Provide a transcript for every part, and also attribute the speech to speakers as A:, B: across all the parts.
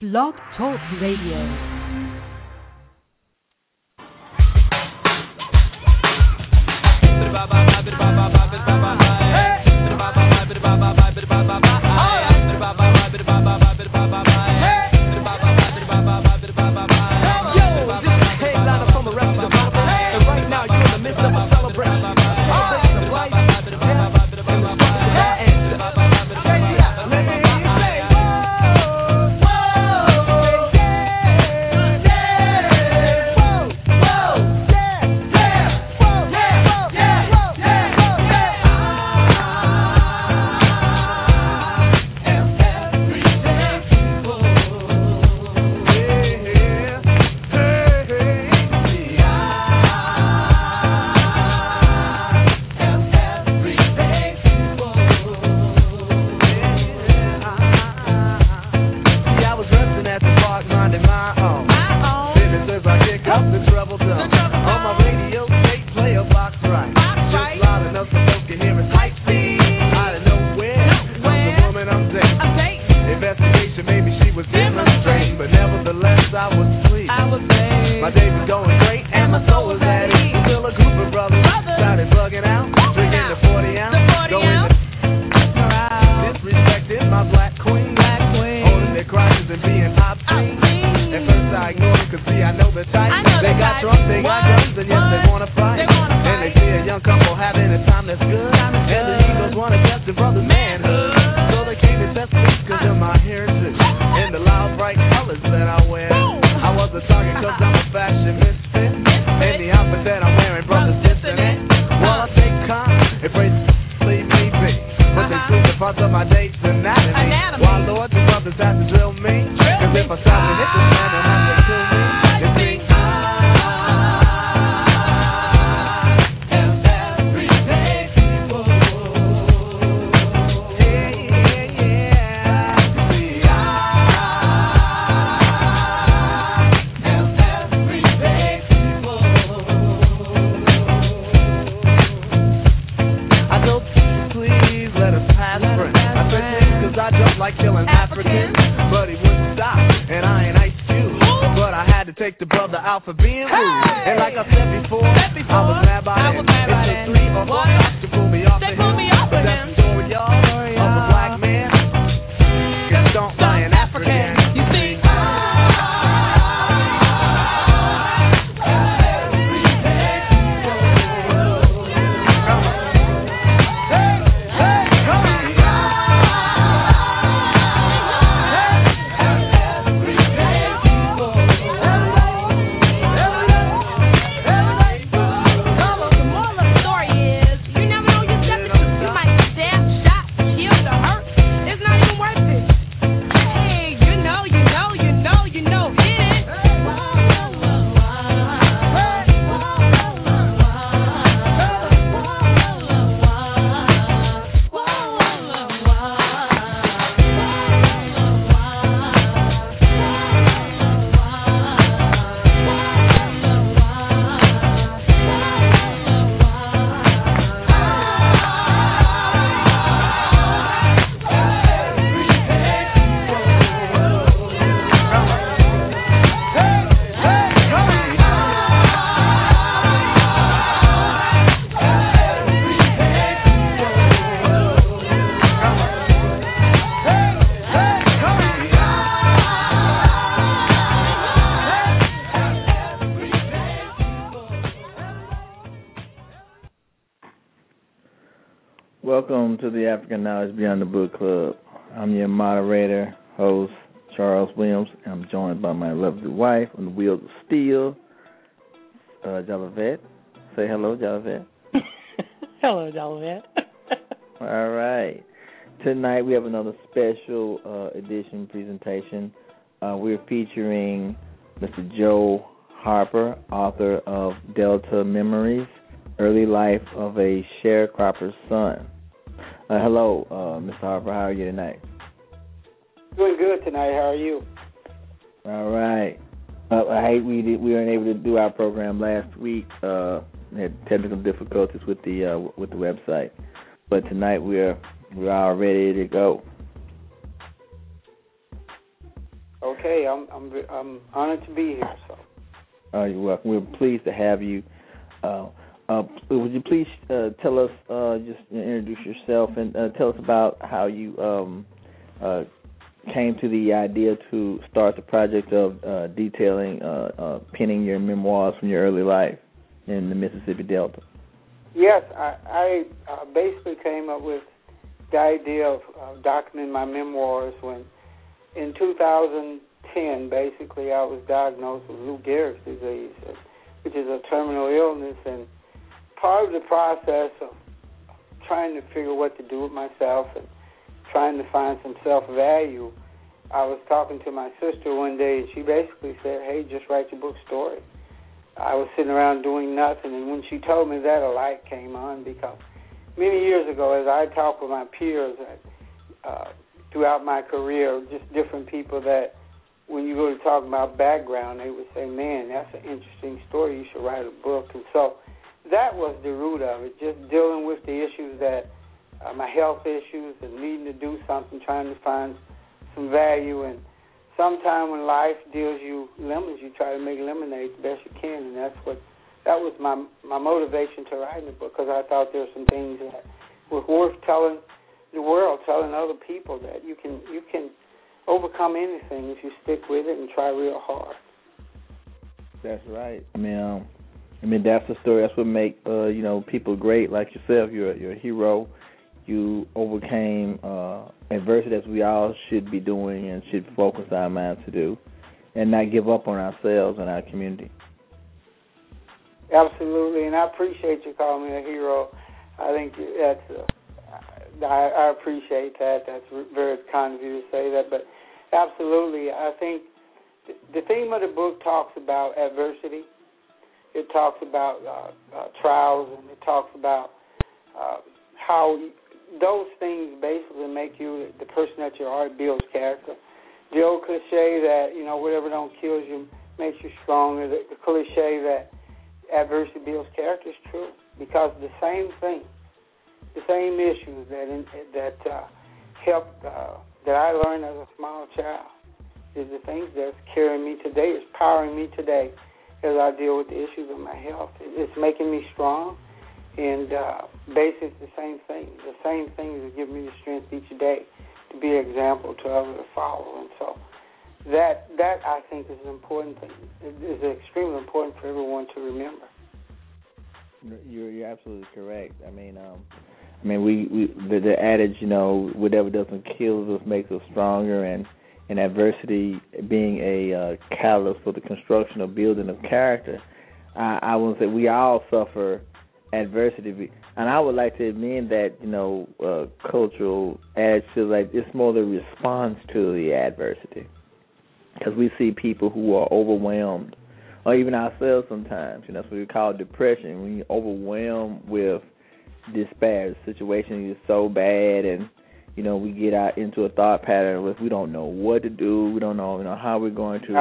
A: Blog Talk Radio.
B: Welcome to the African Knowledge Beyond the Book Club. I'm your moderator, host, Charles Williams. I'm joined by my lovely wife on the wheels of steel, Jalavet. Say hello, Jalavet.
C: Hello, Jalavet.
B: All right. Tonight we have another special edition presentation. We're featuring Mr. Joe Harper, author of Delta Memories, Early Life of a Sharecropper's Son. Hello, Mr. Harper. How are you tonight?
D: Doing good tonight. How are you?
B: All right. I hate we weren't able to do our program last week. We had technical difficulties with the website, but tonight we're all ready to go.
D: Okay, I'm honored to be here. So.
B: You're welcome. We're pleased to have you. Would you please tell us, just introduce yourself and tell us about how you came to the idea to start the project of detailing, penning your memoirs from your early life in the Mississippi Delta?
D: Yes, I basically came up with the idea of documenting my memoirs when, in 2010, basically I was diagnosed with Lou Gehrig's disease, which is a terminal illness, and part of the process of trying to figure what to do with myself and trying to find some self-value, I was talking to my sister one day, and she basically said, hey, just write your book story. I was sitting around doing nothing, and when she told me that, a light came on, because many years ago, as I talked with my peers throughout my career, just different people that when you go to talk about background, they would say, man, that's an interesting story, you should write a book. And so that was the root of it, just dealing with the issues that, my health issues and needing to do something, trying to find some value. And sometime when life deals you lemons, you try to make lemonade the best you can, and that was my motivation to writing the book, because I thought there were some things that were worth telling the world, telling other people, that you can overcome anything if you stick with it and try real hard.
B: That's right. I mean that's the story. That's what make people great like yourself. You're a hero. You overcame adversity, as we all should be doing and should focus our minds to do, and not give up on ourselves and our community.
D: Absolutely, and I appreciate you calling me a hero. I think that's I appreciate that. That's very kind of you to say that. But absolutely, I think the theme of the book talks about adversity. It talks about trials, and it talks about how those things basically make you the person that you are. It builds character. The old cliche that, whatever don't kill you makes you stronger. The cliche that adversity builds character is true, because the same thing, the same issues that helped, that I learned as a small child, is the things that's carrying me today, is powering me today as I deal with the issues of my health. It's making me strong. And basically it's the same thing. The same things that give me the strength each day to be an example to others to follow. And so that I think is an important thing. It is extremely important for everyone to remember.
B: You're absolutely correct. The adage, whatever doesn't kill us makes us stronger, and adversity being a catalyst for the construction or building of character. I would say we all suffer adversity, and I would like to admit that cultural adage feels like it's more the response to the adversity, because we see people who are overwhelmed, or even ourselves sometimes. That's what we call depression. When you're overwhelmed with despair, the situation is so bad, and we get out into a thought pattern with we don't know what to do, we don't know how we're going to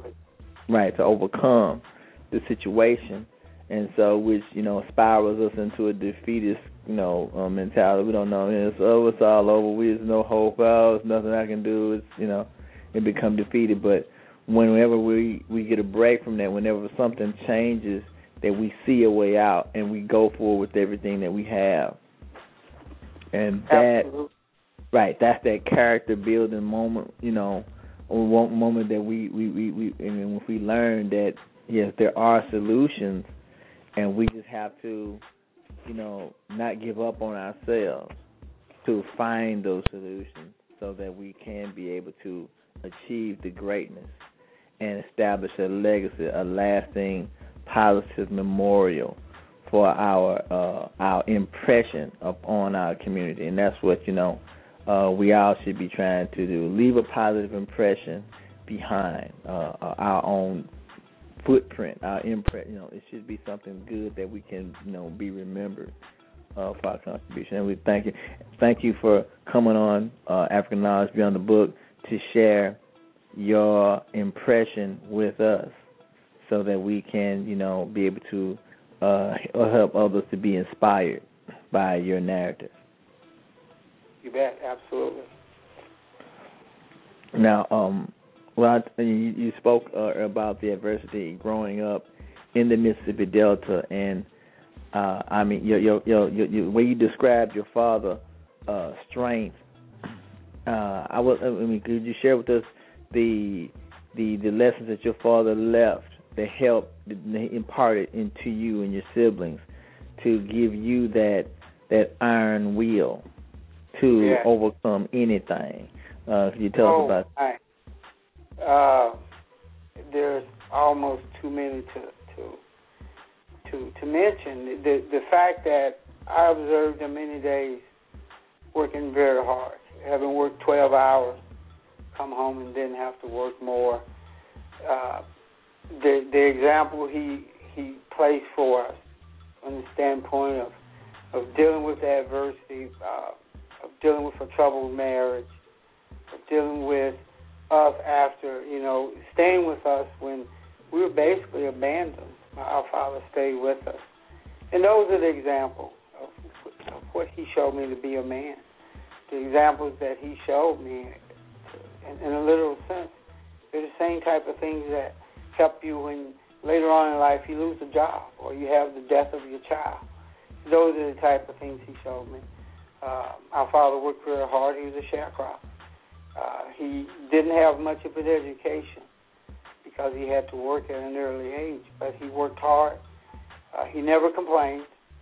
B: to overcome the situation. And so, which, spirals us into a defeatist, mentality. We don't know. It's all over. There's no hope. There's nothing I can do. It's, it become defeated. But whenever we get a break from that, whenever something changes, that we see a way out and we go forward with everything that we have. And that, right, that's that character building moment, moment that we and if we learn that, yes, there are solutions. And we just have to, not give up on ourselves to find those solutions so that we can be able to achieve the greatness and establish a legacy, a lasting positive memorial for our impression upon our community. And that's what, we all should be trying to do, leave a positive impression behind our own footprint, our imprint. It should be something good that we can, be remembered for our contribution. And we thank you for coming on African Knowledge Beyond the Book to share your impression with us, so that we can, be able to help others to be inspired by your narrative.
D: You bet, absolutely.
B: Now, Well, you spoke about the adversity growing up in the Mississippi Delta, and I mean, your way you described your father's strength. Could you share with us the lessons that your father left that helped imparted into you and your siblings to give you that iron will to overcome anything? Can you tell us about that?
D: There's almost too many to mention. The fact that I observed him many days working very hard, having worked 12 hours, come home and didn't have to work more. The example he placed for us from the standpoint of dealing with adversity, of dealing with a troubled marriage, of dealing with us after, staying with us when we were basically abandoned. Our father stayed with us. And those are the examples of what he showed me to be a man. The examples that he showed me, in a literal sense, they're the same type of things that help you when later on in life you lose a job or you have the death of your child. Those are the type of things he showed me. Our father worked very hard. He was a sharecropper. He didn't have much of an education because he had to work at an early age, but he worked hard. He never complained,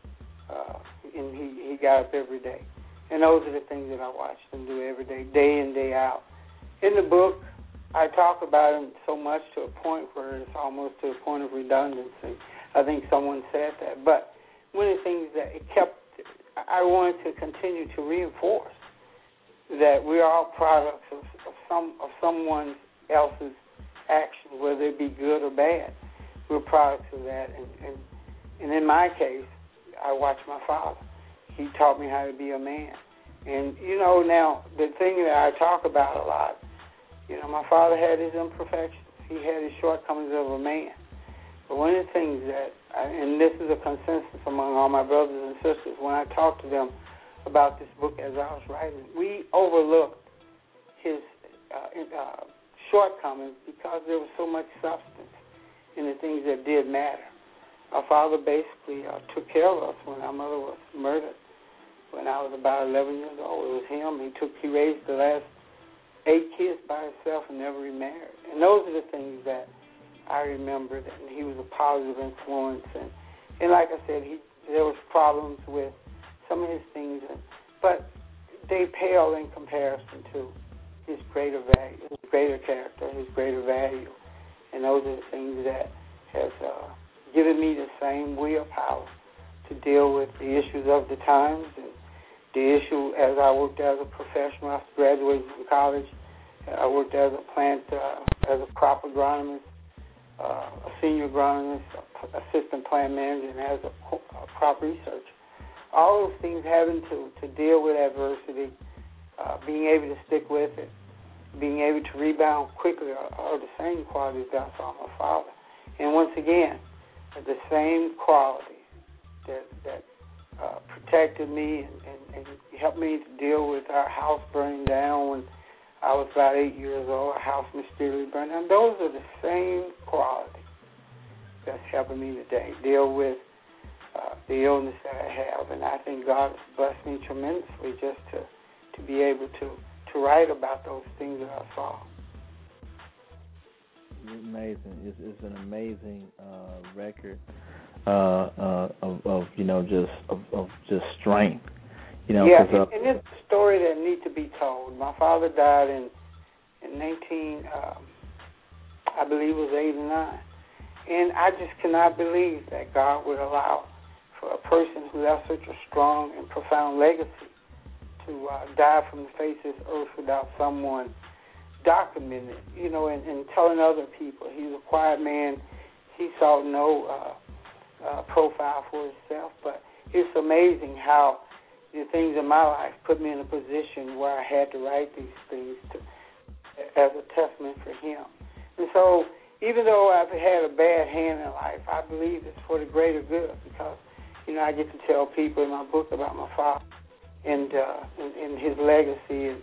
D: and he got up every day. And those are the things that I watched him do every day, day in, day out. In the book, I talk about him so much to a point where it's almost to a point of redundancy. I think someone said that. But one of the things that I wanted to continue to reinforce that we are all products of someone else's action, whether it be good or bad. We're products of that. And in my case, I watched my father. He taught me how to be a man. And, now, the thing that I talk about a lot, my father had his imperfections. He had his shortcomings of a man. But one of the things and this is a consensus among all my brothers and sisters, when I talk to them about this book as I was writing, we overlooked his shortcomings because there was so much substance in the things that did matter. Our father basically took care of us when our mother was murdered. When I was about 11 years old, it was him. He raised the last 8 kids by himself and never remarried. And those are the things that I remember. That he was a positive influence. And like I said, there was problems with some of his things, but they pale in comparison to his greater value, his greater character, his greater value. And those are the things that has given me the same willpower to deal with the issues of the times and the issue as I worked as a professional after graduating from college. I worked as a plant, as a crop agronomist, a senior agronomist, assistant plant manager, and as a crop researcher. All those things having to deal with adversity, being able to stick with it, being able to rebound quickly are the same qualities that I saw in my father. And once again, the same quality that protected me and helped me to deal with our house burning down when I was about 8 years old. Our house mysteriously burned down. Those are the same qualities that's helping me today deal with the illness that I have. And I think God has blessed me tremendously just to be able to write about those things that I saw.
B: Amazing. It's an amazing record of just strength.
D: And it's a story that needs to be told. My father died in 19, I believe it was 89. And I just cannot believe that God would allow for a person who left such a strong and profound legacy to die from the face of this earth without someone documenting it, and telling other people. He's a quiet man. He saw no profile for himself, but it's amazing how the things in my life put me in a position where I had to write these things as a testament for him. And so even though I've had a bad hand in life, I believe it's for the greater good because, I get to tell people in my book about my father and his legacy and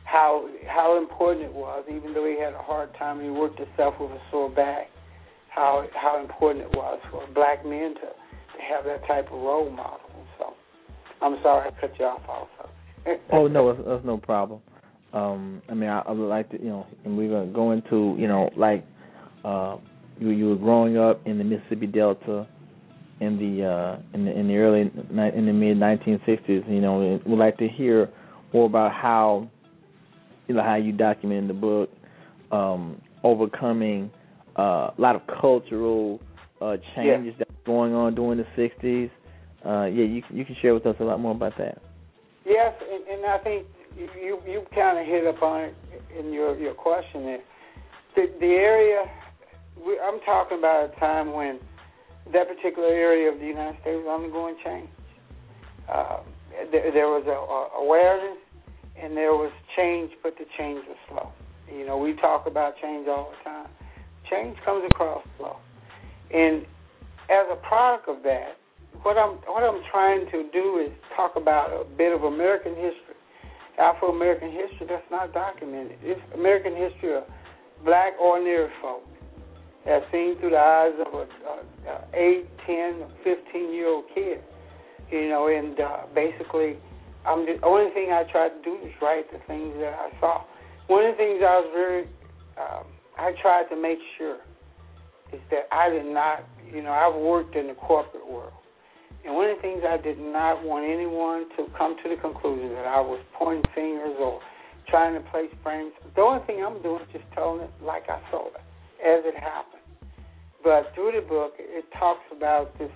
D: how important it was, even though he had a hard time and he worked himself with a sore back, how important it was for black men to have that type of role model. So I'm sorry I cut you off also.
B: Oh, no, that's no problem. I mean, I would like to, and we're going to go into, like you were growing up in the Mississippi Delta in the mid 1960s. We'd like to hear more about how you document in the book overcoming a lot of cultural changes that were going on during the 60s. You can share with us a lot more about that.
D: Yes, and I think you kind of hit upon it in your question there. The area, I'm talking about a time when that particular area of the United States was undergoing change. There was awareness and there was change, but the change was slow. We talk about change all the time. Change comes across slow. And as a product of that, what I'm trying to do is talk about a bit of American history, Afro-American history that's not documented. It's American history of black ordinary folk as seen through the eyes of a 8, 10, 15-year-old kid. And basically, the only thing I tried to do is write the things that I saw. One of the things I tried to make sure is that I did not, I've worked in the corporate world. And one of the things I did not want anyone to come to the conclusion that I was pointing fingers or trying to place frames. The only thing I'm doing is just telling it like I saw it, as it happened. But through the book, it talks about this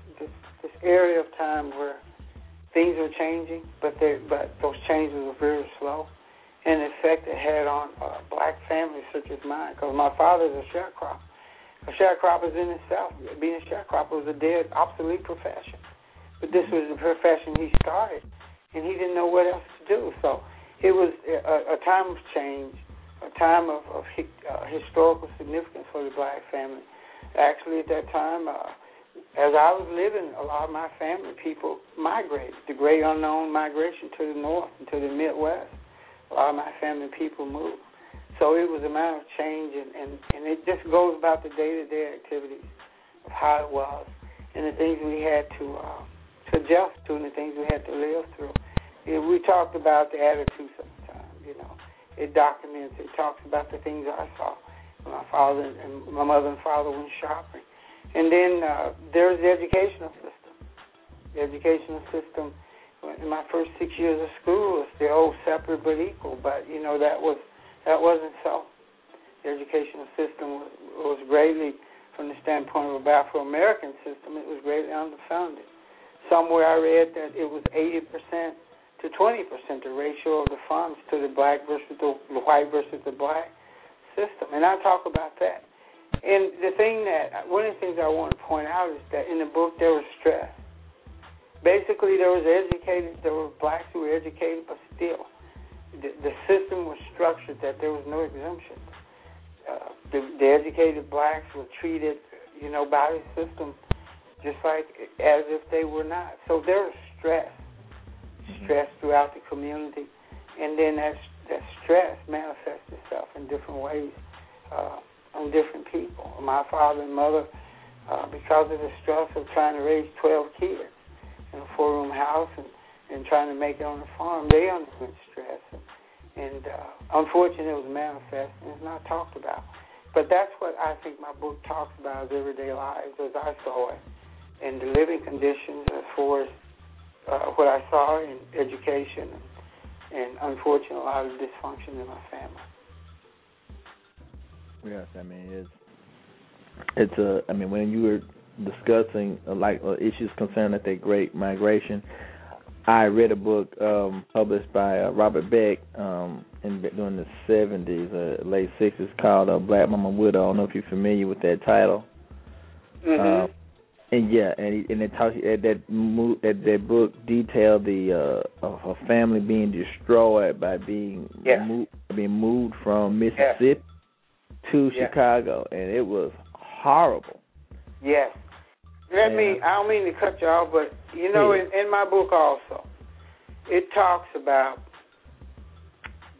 D: area of time where things were changing, but those changes were very slow, and the effect it had on black families such as mine, because my father's a sharecropper. A sharecropper in itself, being a sharecropper was a dead, obsolete profession. But this was the profession he started, and he didn't know what else to do. So it was a time of change, a time of historical significance for the black family. Actually, at that time, as I was living, a lot of my family people migrated, the great unknown migration to the north and to the Midwest. A lot of my family people moved. So it was a matter of change, and it just goes about the day-to-day activities of how it was and the things we had to adjust to and the things we had to live through. We talked about the attitude sometimes, It documents, it talks about the things I saw when my father and my mother and father went shopping. And then there's the educational system. The educational system, in my first 6 years of school, was the old separate but equal, but, that wasn't so. The educational system was greatly, from the standpoint of an Afro-American system, it was greatly underfunded. Somewhere I read that it was 80% to 20%, the ratio of the funds to the black versus the white versus the black system. And I talk about that. And one of the things I want to point out is that in the book there was stress. Basically, there were blacks who were educated, but still, the system was structured that there was no exemption. The educated blacks were treated, by the system just like as if they were not. So there was stress throughout the community, and then that stress manifests itself in different ways on different people. My father and mother, because of the stress of trying to raise 12 kids in a 4-room house and trying to make it on the farm, they underwent stress. And unfortunately, it was manifest and it's not talked about. But that's what I think my book talks about, is everyday lives as I saw it, and the living conditions as far as what I saw in education and unfortunately, a lot of dysfunction in my family.
B: Yes, I mean, when you were discussing issues concerning that Great Migration, I read a book published by Robert Beck during the 70s, late 60s, called Black Mama Widow. I don't know if you're familiar with that title.
D: Mm-hmm.
B: And it talks that book detailed a family being destroyed by being moved from Mississippi to Chicago, and it was horrible.
D: Yes. I don't mean to cut you off, but in my book also, it talks about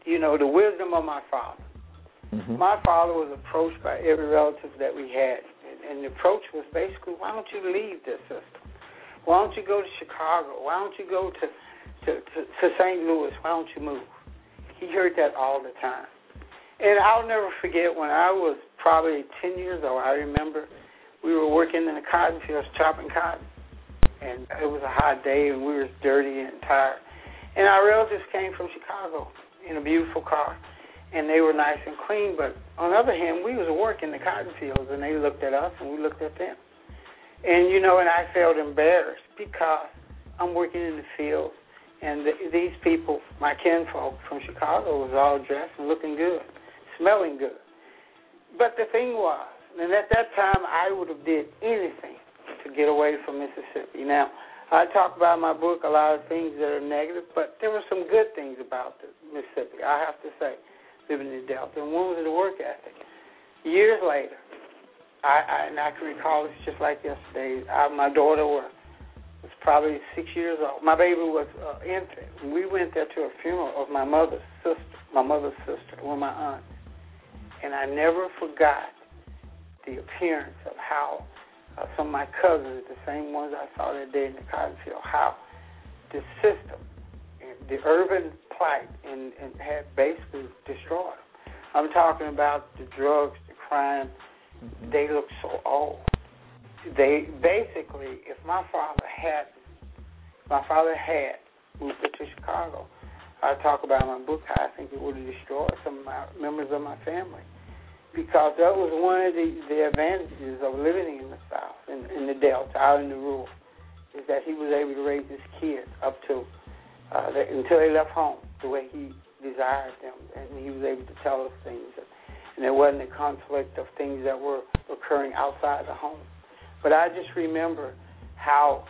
D: the wisdom of my father.
B: Mm-hmm.
D: My father was approached by every relative that we had, and the approach was basically, why don't you leave this system? Why don't you go to Chicago? Why don't you go to St. Louis? Why don't you move? He heard that all the time. And I'll never forget when I was probably 10 years old, I remember we were working in the cotton fields chopping cotton. And it was a hot day, and we were dirty and tired. And our relatives came from Chicago in a beautiful car, and they were nice and clean. But on the other hand, we was working the cotton fields, and they looked at us, and we looked at them. And, and I felt embarrassed because I'm working in the fields, and these people, my kinfolk from Chicago, was all dressed and looking good, smelling good. But the thing was, and at that time, I would have did anything to get away from Mississippi. Now, I talk about in my book a lot of things that are negative, but there were some good things about Mississippi, I have to say, living in the Delta. And one was the work ethic. Years later, I can recall this just like yesterday. My daughter was probably 6 years old. My baby was infant. And we went there to a funeral of my mother's sister, one of my aunts. And I never forgot the appearance of how some of my cousins, the same ones I saw that day in the cotton field, how the system, the urban plight, and had basically destroyed them. I'm talking about the drugs, the crime. Mm-hmm. They look so old. They basically, if my father had moved to Chicago, I talk about in my book how I think it would have destroyed some of my members of my family. Because that was one of the advantages of living in the South, in the Delta, out in the rural, is that he was able to raise his kids up to until they left home the way he desired them, and he was able to tell us things, and there wasn't a conflict of things that were occurring outside the home. But I just remember how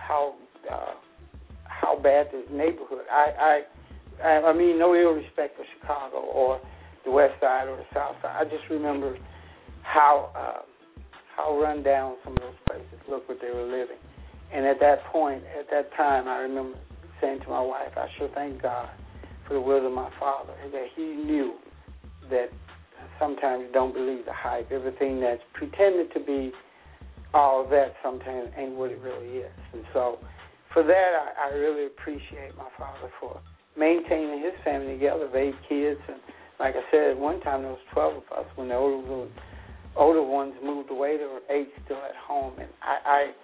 D: bad the neighborhood. I mean, no ill respect for Chicago or the west side or the south side. I just remember how run down some of those places looked what they were living. And at that point, at that time, I remember saying to my wife, I sure thank God for the will of my father, that he knew that sometimes don't believe the hype. Everything that's pretended to be all that sometimes ain't what it really is. And so for that, I really appreciate my father for maintaining his family together of 8 kids. And like I said, at one time there was 12 of us. When the older ones moved away, there were 8 still at home. And I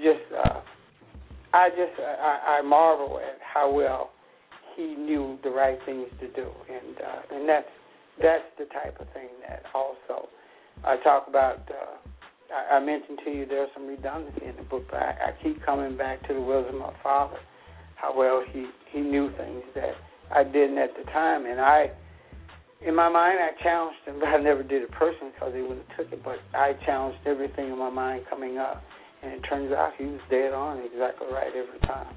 D: marvel at how well he knew the right things to do, and that's the type of thing that also I talk about. I mentioned to you there's some redundancy in the book, but I keep coming back to the wisdom of my father, how well he knew things that I didn't at the time, and in my mind, I challenged him, but I never did it personally because he wouldn't have took it, but I challenged everything in my mind coming up, and it turns out he was dead on, exactly right every time.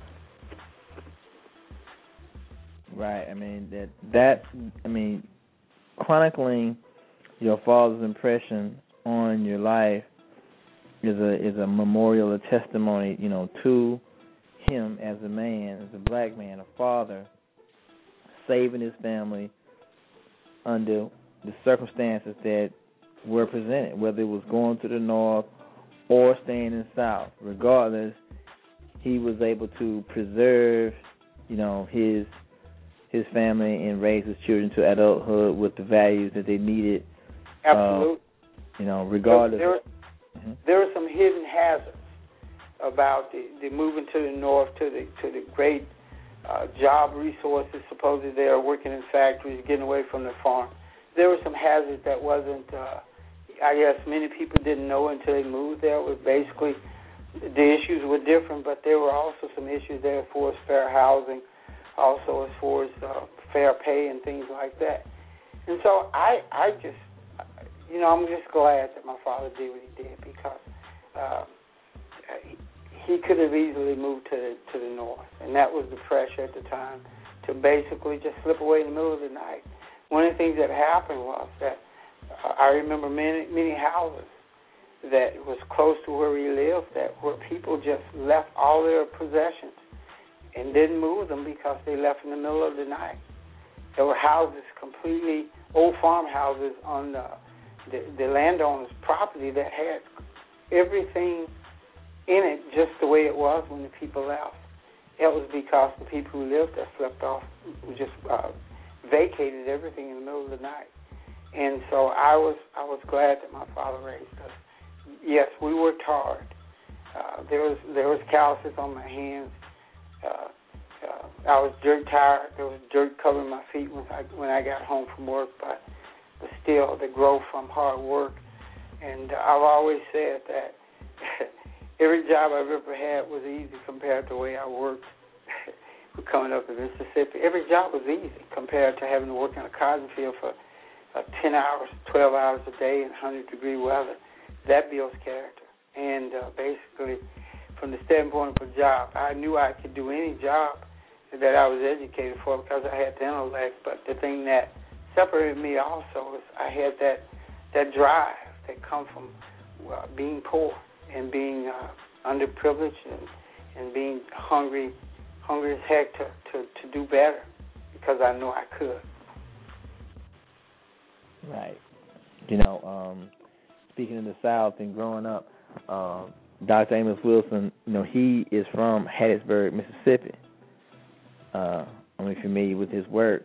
B: Right. I mean, chronicling your father's impression on your life is a memorial, a testimony, to him as a man, as a black man, a father, saving his family under the circumstances that were presented, whether it was going to the north or staying in the south. Regardless, he was able to preserve, his family and raise his children to adulthood with the values that they needed.
D: Absolutely.
B: Regardless.
D: There are some hidden hazards about the moving to the north, to the great job resources. Supposedly they are working in factories, getting away from the farm. There were some hazards that wasn't. I guess many people didn't know until they moved there. It was basically the issues were different, but there were also some issues there as far as fair housing, also as far as fair pay and things like that. And so I just, I'm just glad that my father did what he did, because he could have easily moved to the north, and that was the pressure at the time to basically just slip away in the middle of the night. One of the things that happened was that I remember many houses that was close to where we lived where people just left all their possessions and didn't move them because they left in the middle of the night. There were houses, completely old farmhouses on the landowner's property that had everything in it just the way it was when the people left. It was because the people who lived there slept off, just vacated everything in the middle of the night. And so I was glad that my father raised us. Yes, we worked hard. There was calluses on my hands. I was dirt tired. There was dirt covering my feet when I got home from work, but still the growth from hard work. And I've always said that every job I've ever had was easy compared to the way I worked coming up in Mississippi. Every job was easy compared to having to work in a cotton field for 10 hours, 12 hours a day in 100-degree weather. That builds character. And basically, from the standpoint of a job, I knew I could do any job that I was educated for because I had the intellect. But the thing that separated me also is I had that drive that come from being poor and being underprivileged and being hungry as heck to do better because I knew I could.
B: Right. You know, speaking of the South and growing up, Dr. Amos Wilson, you know, he is from Hattiesburg, Mississippi. I'm familiar with his work.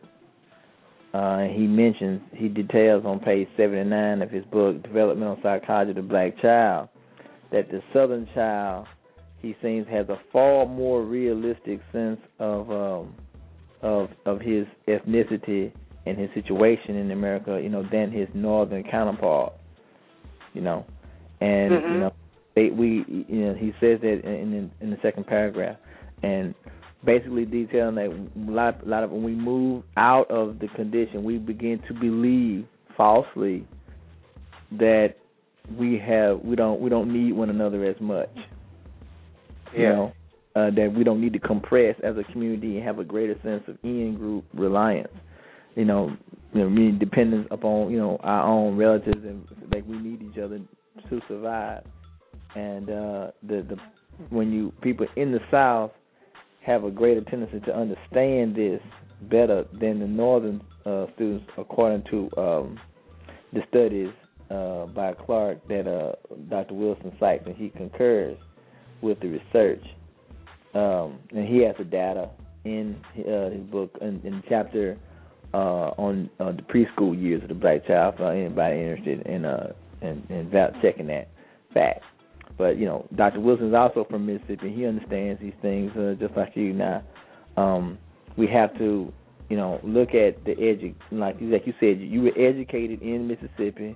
B: He details on page 79 of his book, Developmental Psychology of the Black Child, that the Southern child, he seems, has a far more realistic sense of his ethnicity and his situation in America, you know, than his Northern counterpart, you know, and you know, he says that in the second paragraph, and basically detailing that a lot of when we move out of the condition, we begin to believe falsely that we don't need one another as much.
D: Yeah.
B: You know, that we don't need to compress as a community and have a greater sense of in-group reliance. You know, meaning dependence upon, you know, our own relatives, and like we need each other to survive. And when people in the South have a greater tendency to understand this better than the Northern students, according to the studies by Clark that Dr. Wilson cites, and he concurs with the research. And he has the data in his book in chapter on the preschool years of the black child for anybody interested in checking that fact. But, you know, Dr. Wilson is also from Mississippi. He understands these things just like you. Now, we have to, you know, look at the like you said, you were educated in Mississippi.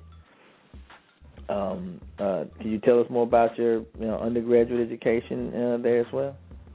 B: Can you tell us more about your undergraduate education there as well?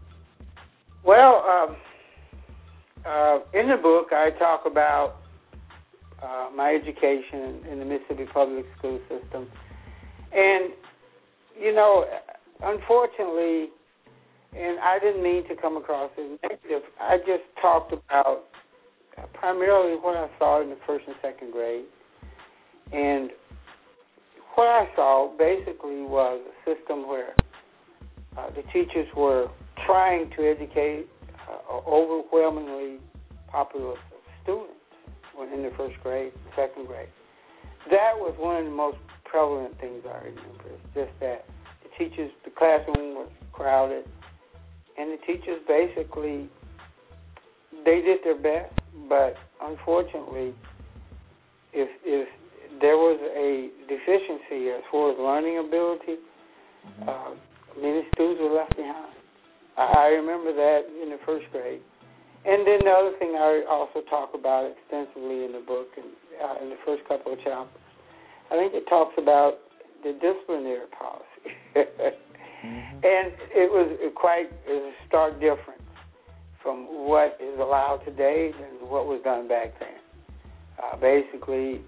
D: Well, in the book, I talk about my education in the Mississippi public school system. And, you know, unfortunately, and I didn't mean to come across as negative, I just talked about primarily what I saw in the first and second grade. And what I saw basically was a system where the teachers were trying to educate an overwhelmingly populous of students in the first grade, second grade. That was one of the most prevalent things I remember. It's just that the classroom was crowded, and the teachers basically, they did their best, but unfortunately, if there was a deficiency as far as learning ability, many students were left behind. I remember that in the first grade. And then the other thing I also talk about extensively in the book and in the first couple of chapters, I think it talks about the disciplinary policy. And it was a stark difference from what is allowed today and what was done back then. Basically,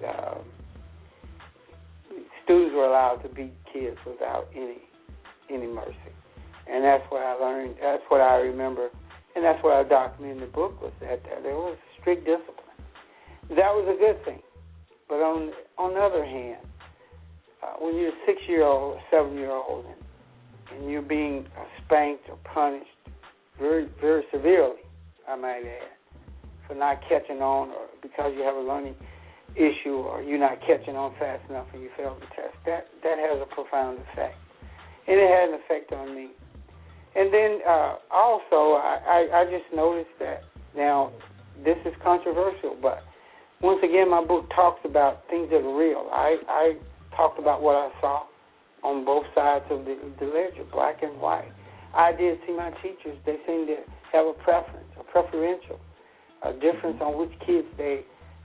D: students were allowed to beat kids without any mercy. And that's what I learned, that's what I remember, and that's what I documented in the book, was that there was strict discipline. That was a good thing. But on the other hand, when you're a 6-year-old or 7-year-old and you're being spanked or punished very, very severely, I might add, for not catching on, or because you have a learning issue, or you're not catching on fast enough and you fail the test. That has a profound effect, and it had an effect on me. And then also, I just noticed that, now, this is controversial, but once again, my book talks about things that are real. I talked about what I saw on both sides of the ledger, black and white. I did see my teachers. They seemed to have a preference, a preferential, a difference on which kids they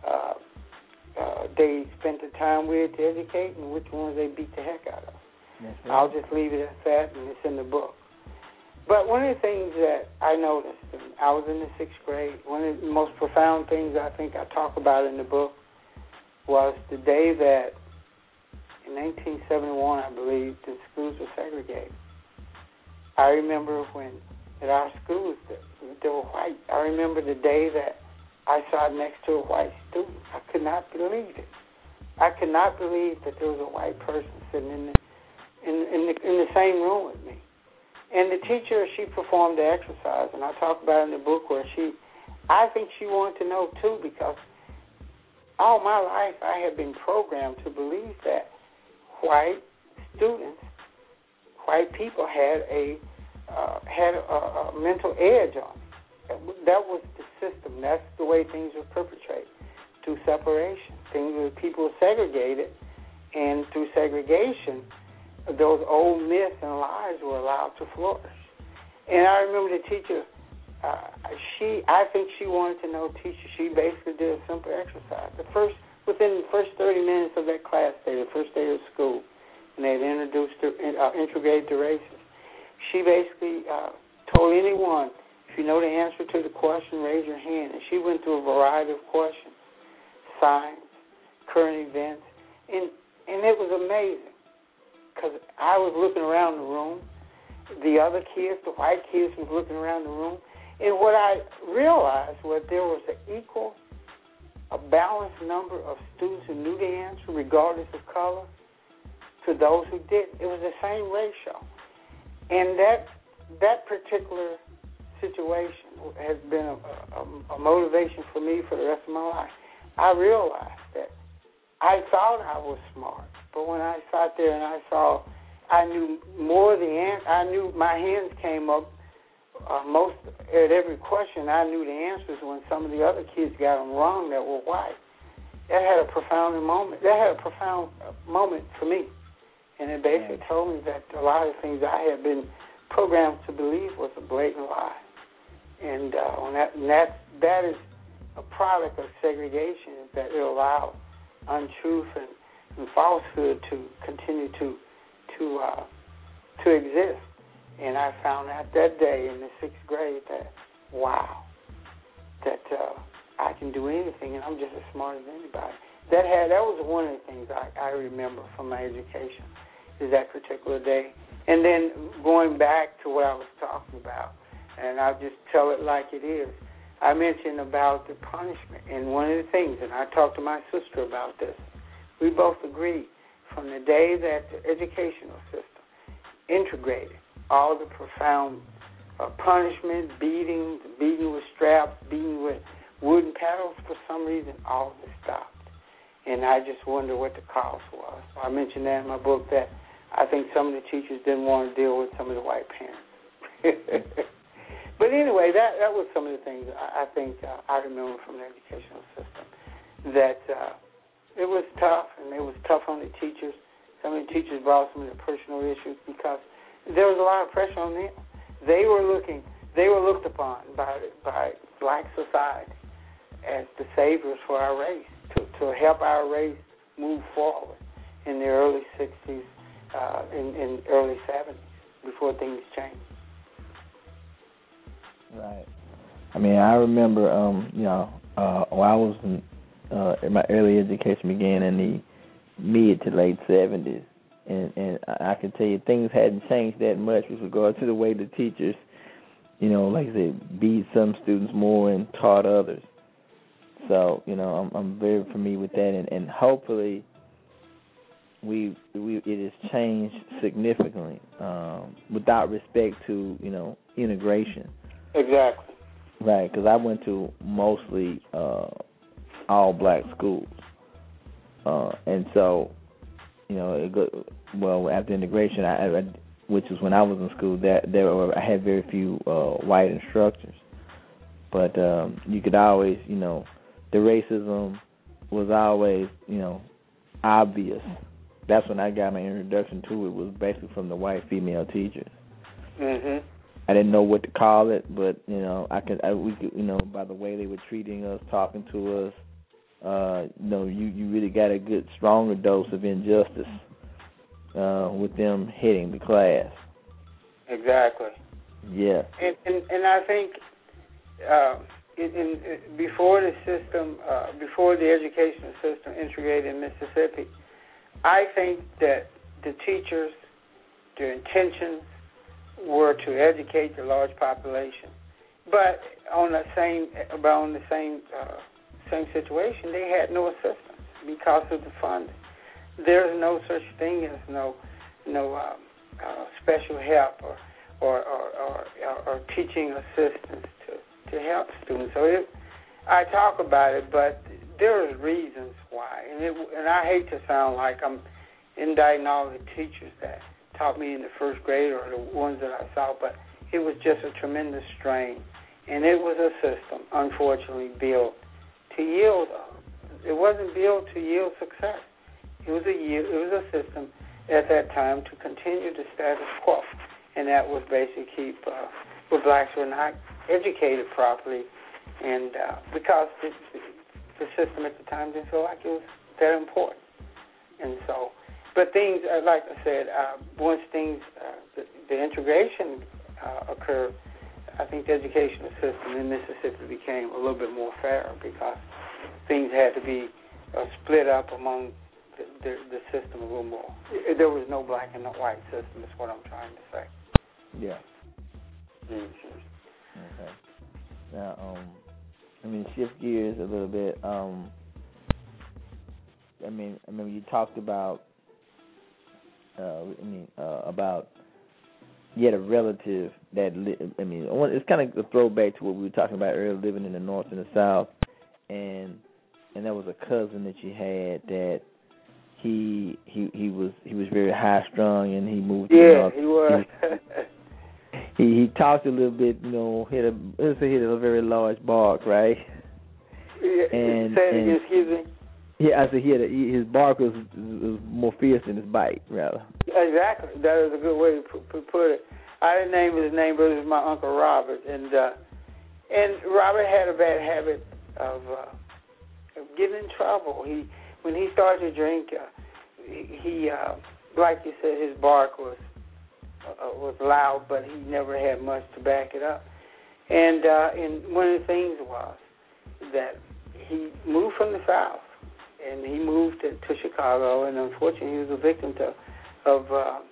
D: spent the time with to educate and which ones they beat the heck out of.
B: That's right.
D: I'll just leave it at that, and it's in the book. But one of the things that I noticed, and I was in the 6th grade, one of the most profound things I think I talk about in the book was the day that, in 1971, I believe, the schools were segregated. I remember when at our schools they were white. I remember the day that I sat next to a white student. I could not believe it. I could not believe that there was a white person sitting in the same room with me. And the teacher, she performed the exercise, and I talk about it in the book where I think she wanted to know too, because all my life I had been programmed to believe that white students, white people had a mental edge on me. That was the system. That's the way things were perpetrated, through separation. People were segregated, and through segregation, those old myths and lies were allowed to flourish. And I remember the teacher, I think she wanted to know teacher. She basically did a simple exercise. Within the first 30 minutes of that class day, the first day of school, and they had integrated the races, she basically told anyone, if you know the answer to the question, raise your hand. And she went through a variety of questions, science, current events, and it was amazing. Because I was looking around the room. The other kids, the white kids, was looking around the room. And what I realized was there was a balanced number of students who knew the answer, regardless of color, to those who didn't. It was the same ratio. And that particular situation has been a motivation for me for the rest of my life. I realized that I thought I was smart, but when I sat there and I knew more of the answer. I knew my hands came up at every question. I knew the answers when some of the other kids got them wrong that were white. That had a profound moment. That had a profound moment for me, and it basically told me that a lot of things I had been programmed to believe was a blatant lie, and that is a product of segregation, that it allowed untruth and falsehood to continue to exist. And I found out that day in the 6th grade that, wow, that I can do anything and I'm just as smart as anybody. That was one of the things I remember from my education, is that particular day. And then going back to what I was talking about, and I'll just tell it like it is, I mentioned about the punishment. And one of the things, and I talked to my sister about this, we both agreed from the day that the educational system integrated all the profound punishment, beating with straps, beating with wooden paddles, for some reason all of this stopped. And I just wonder what the cause was. I mentioned that in my book, that I think some of the teachers didn't want to deal with some of the white parents. But anyway, that was some of the things I think I remember from the educational system, that it was tough, and it was tough on the teachers. Some of the teachers brought some of the personal issues because there was a lot of pressure on them. They were looked upon by black society as the saviors for our race, to help our race move forward in the early 60s, in early 70s, before things changed.
B: Right. I mean, I remember, while I was in my early education began in the mid to late 70s, and I can tell you things hadn't changed that much with regard to the way the teachers, like I said, beat some students more and taught others. So, I'm very familiar with that, and hopefully it has changed significantly, without respect to, integration.
D: Exactly.
B: Right, because I went to mostly all black schools, and so after integration, which is when I was in school, I had very few white instructors, but you could always, the racism was always, obvious. That's when I got my introduction to it. Was basically from the white female teachers.
D: Mhm.
B: I didn't know what to call it, but we could, by the way they were treating us, talking to us, you really got a good, stronger dose of injustice with them hitting the class.
D: Exactly.
B: Yeah.
D: And I think before the system, before the educational system integrated in Mississippi, I think that the teachers, their intentions were to educate the large population, but on the same situation, they had no assistance because of the funding. There's no such thing as no special help or teaching assistance to help students. So I talk about it, but there's reasons why, and I hate to sound like I'm indicting all the teachers that taught me in the first grade or the ones that I saw, but it was just a tremendous strain, and it was a system, unfortunately, built to yield. It wasn't built to yield success. It was a system at that time to continue the status quo, and that was basically keep where blacks were not educated properly, and because the system at the time didn't feel like it was that important, and so. But things, like I said, once the integration occurred, I think the educational system in Mississippi became a little bit more fair because things had to be split up among the system a little more. There was no black and no white system, is what I'm trying to say.
B: Yeah.
D: Mm-hmm.
B: Okay. Now, shift gears a little bit. You talked about. About you had a relative that it's kind of a throwback to what we were talking about earlier, living in the North and the South, and that was a cousin that you had that he was very high strung and he moved.
D: Yeah, he was.
B: He talked a little bit, hit a very large bark, right?
D: Yeah, excuse me.
B: Yeah, I said his bark was more fierce than his bite, rather.
D: Exactly. That is a good way to put it. I didn't name his name, but it was my Uncle Robert. And Robert had a bad habit of getting in trouble. When he started to drink, he like you said, his bark was loud, but he never had much to back it up. And one of the things was that he moved from the South. And he moved to Chicago, and unfortunately, he was a victim of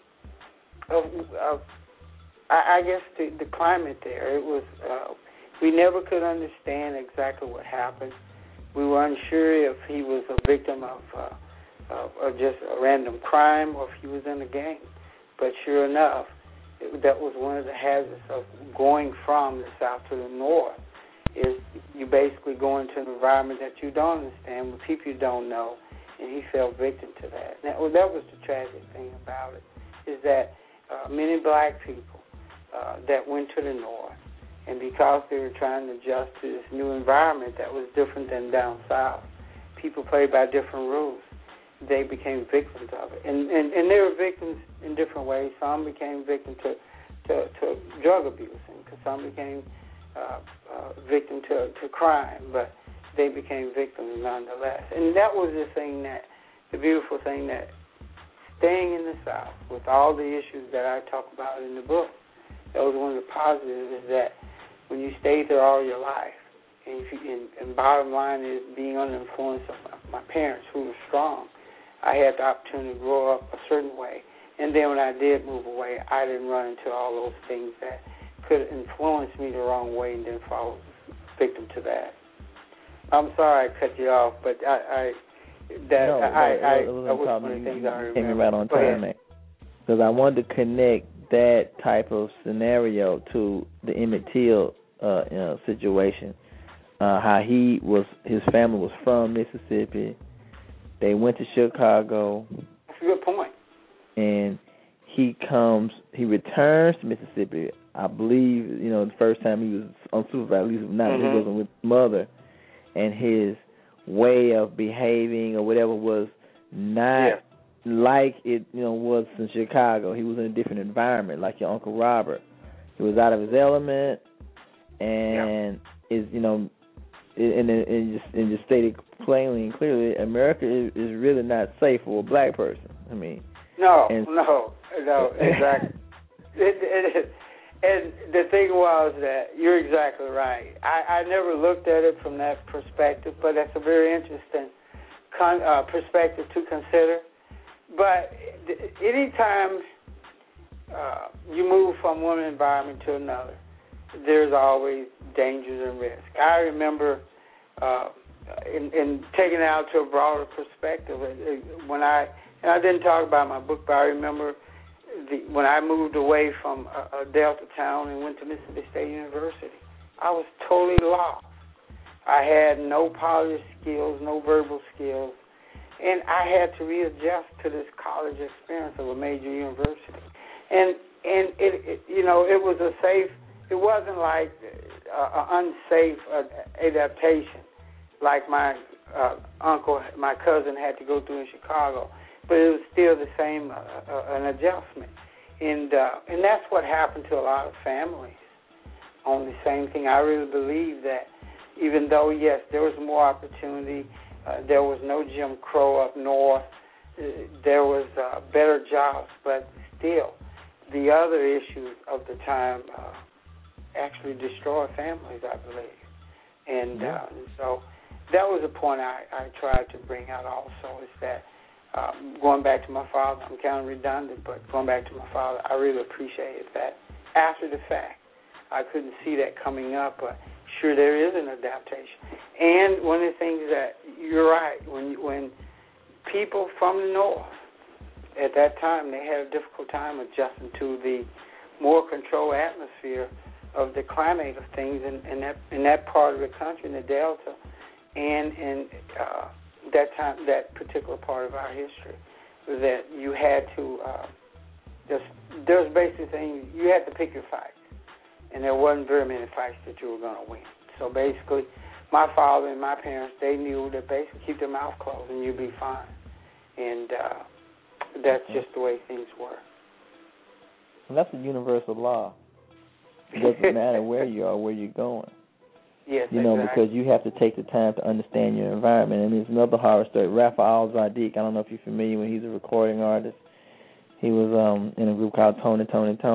D: I guess the climate there. It was we never could understand exactly what happened. We were unsure if he was a victim of just a random crime or if he was in a gang. But sure enough, that was one of the hazards of going from the South to the North. Is you basically go into an environment that you don't understand with people you don't know, and he fell victim to that. That was the tragic thing about it, is that many black people that went to the North, and because they were trying to adjust to this new environment that was different than down South, people played by different rules. They became victims of it, and they were victims in different ways. Some became victims to drug abuse, and some became victim to crime, but they became victims nonetheless. And that was the beautiful thing that staying in the South with all the issues that I talk about in the book, that was one of the positives, is that when you stay there all your life, and bottom line is being under the influence of my parents who were strong, I had the opportunity to grow up a certain way. And then when I did move away, I didn't run into all those things that could influence me the wrong way and then fall victim to that. I'm sorry I cut you off, but I was one of the things I remember.
B: Came right on time, man. Because I wanted to connect that type of scenario to the Emmett Till situation. How his family was from Mississippi. They went to Chicago.
D: That's a good point.
B: And he returns to Mississippi. I believe, the first time he was unsupervised, at least not, he wasn't with his mother, and his way of behaving or whatever was not like it, was in Chicago. He was in a different environment, like your Uncle Robert. He was out of his element, and and just stated plainly and clearly, America is really not safe for a black person. I mean,
D: no, exactly. And the thing was that you're exactly right. I never looked at it from that perspective, but that's a very interesting perspective to consider. But anytime you move from one environment to another, there's always dangers and risk. I remember in taking it out to a broader perspective, and I didn't talk about my book, but I remember when I moved away from a Delta town and went to Mississippi State University, I was totally lost. I had no polished skills, no verbal skills, and I had to readjust to this college experience of a major university. And it was a safe. It wasn't like an unsafe adaptation, like my cousin had to go through in Chicago. But it was still the same, an adjustment. And that's what happened to a lot of families on the same thing. I really believe that even though, yes, there was more opportunity, there was no Jim Crow up north, there was better jobs, but still the other issues of the time actually destroyed families, I believe. And so that was a point I tried to bring out also, is that going back to my father, I'm kind of redundant, but going back to my father, I really appreciated that. After the fact, I couldn't see that coming up, but sure there is an adaptation. And one of the things that you're right, when people from the north, at that time, they had a difficult time adjusting to the more controlled atmosphere of the climate of things in that part of the country, in the Delta, and in that particular part of our history, that you had to there's basically things you had to pick your fights, and there wasn't very many fights that you were going to win. So basically, my father and my parents, they knew that basically keep their mouth closed and you'll be fine, and that's just the way things were.
B: And that's a universal law. It doesn't matter where you are, where you're going.
D: Yes,
B: exactly. Because you have to take the time to understand your environment. And there's another horror story. Raphael Zadig, I don't know if you're familiar with him. He's a recording artist. He was in a group called Tony,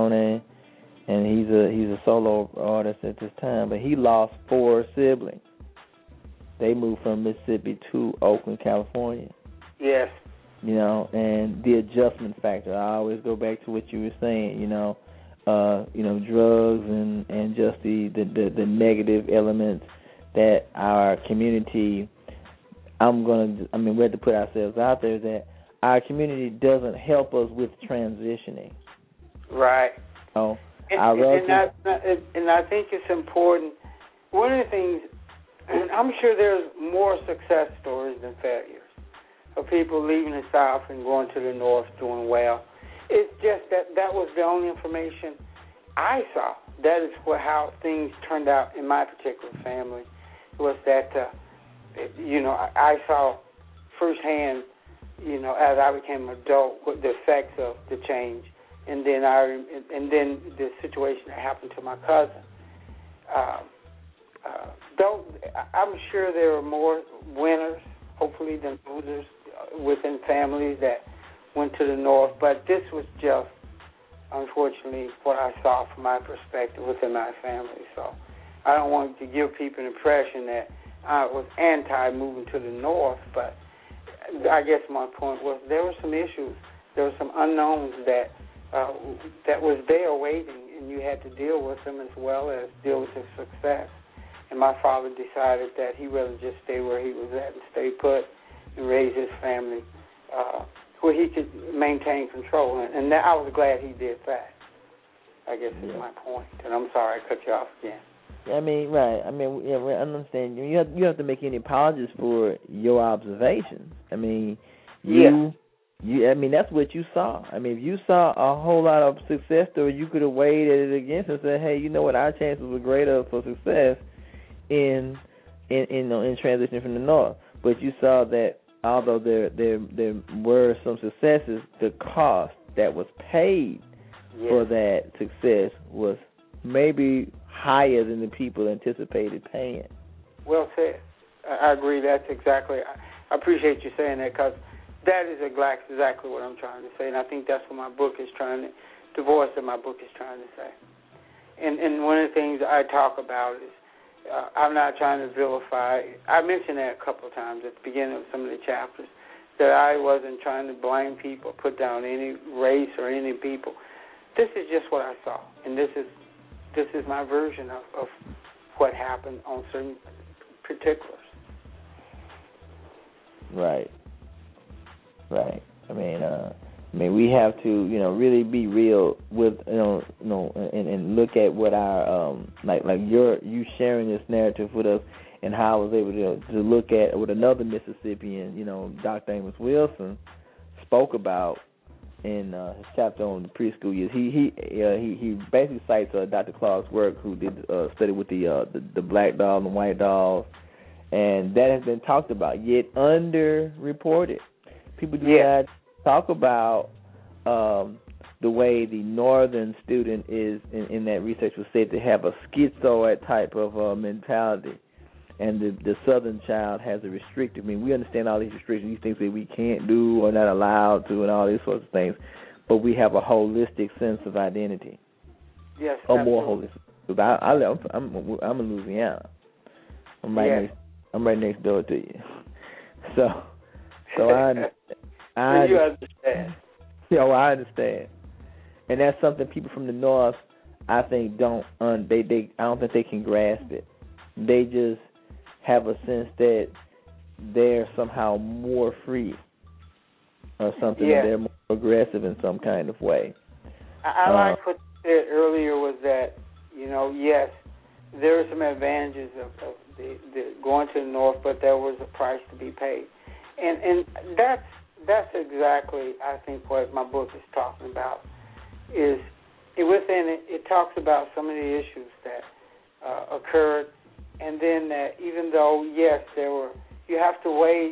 B: and he's a solo artist at this time. But he lost 4 siblings. They moved from Mississippi to Oakland, California.
D: Yes.
B: And the adjustment factor. I always go back to what you were saying. Drugs and just the negative elements that our community. We have to put ourselves out there that our community doesn't help us with transitioning.
D: Right.
B: And
D: I think it's important. One of the things, I'm sure there's more success stories than failures of people leaving the South and going to the North doing well. It's just that was the only information I saw. That is how things turned out in my particular family. Was that I saw firsthand, as I became an adult, what the effects of the change, and then the situation that happened to my cousin. I'm sure there are more winners, hopefully, than losers within families that went to the North, but this was just, unfortunately, what I saw from my perspective within my family. So I don't want to give people an impression that I was anti-moving to the North, but I guess my point was there were some issues, there were some unknowns that was there waiting, and you had to deal with them as well as deal with his success. And my father decided that he rather just stay where he was at and stay put and raise his family where he could maintain control. And I was glad he did that, I guess is my point. And I'm sorry I cut you off again.
B: I mean, right. I mean, yeah, I understand. You have to make any apologies for your observations. I mean, you. I mean, that's what you saw. I mean, if you saw a whole lot of success stories, you could have weighed it against and said, "Hey, you know what? Our chances were greater for success in transitioning from the North." But you saw that although there were some successes, the cost that was paid for that success was maybe higher than the people anticipated paying.
D: Well said. I agree. That's exactly. I appreciate you saying that, because that is exactly what I'm trying to say, and I think that's what my book is trying to, the voice of my book is trying to say. And one of the things I talk about is I'm not trying to vilify. I mentioned that a couple of times at the beginning of some of the chapters, that I wasn't trying to blame people, put down any race or any people. This is just what I saw, and this is my version of what happened on certain particulars.
B: Right. I mean, we have to, really be real with, and look at what our, like you sharing this narrative with us, and how I was able to look at what another Mississippian, Dr. Amos Wilson, spoke about in his chapter on the preschool years. He basically cites Dr. Clark's work, who did study with the black doll and the white dolls, and that has been talked about, yet underreported. People do not talk about the way the northern student is, in that research was said to have a schizoid type of mentality, and the southern child has a restrictive. I mean, we understand all these restrictions, these things that we can't do or not allowed to, and all these sorts of things, but we have a holistic sense of identity.
D: Yes,
B: or more holistic. Because I'm in Louisiana. I'm right next door to you. So I
D: you understand.
B: I understand, and that's something people from the North, I think, don't. I don't think they can grasp it. They just have a sense that they're somehow more free, or something. That they're more aggressive in some kind of way.
D: I like what you said earlier, was that yes, there are some advantages of the going to the North, but there was a price to be paid, and that's exactly, I think, what my book is talking about. Is within it, it talks about some of the issues that occurred, and then that even though yes, there were, you have to weigh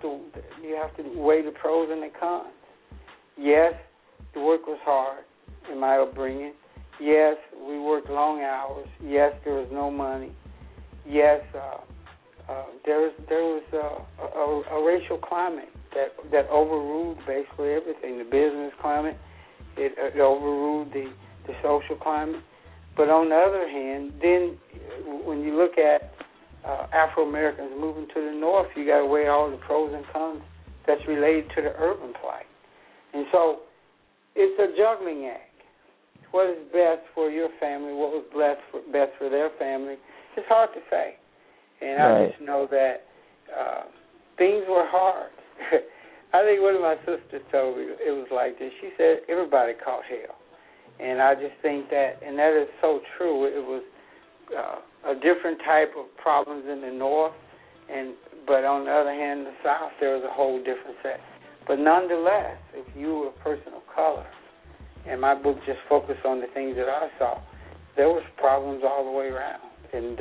D: the pros and the cons. Yes, the work was hard in my upbringing. Yes, we worked long hours. Yes, there was no money. Yes, there was a racial climate that overruled basically everything. The business climate, it overruled the social climate. But on the other hand, then when you look at Afro-Americans moving to the North, you got to weigh all the pros and cons that's related to the urban plight. And so it's a juggling act. What is best for your family, what was best for their family, it's hard to say. And I just know that things were hard. I think one of my sisters told me it was like this. She said, everybody caught hell. And I just think that, and that is so true, it was a different type of problems in the North, but on the other hand, in the South, there was a whole different set. But nonetheless, if you were a person of color, and my book just focused on the things that I saw, there was problems all the way around. And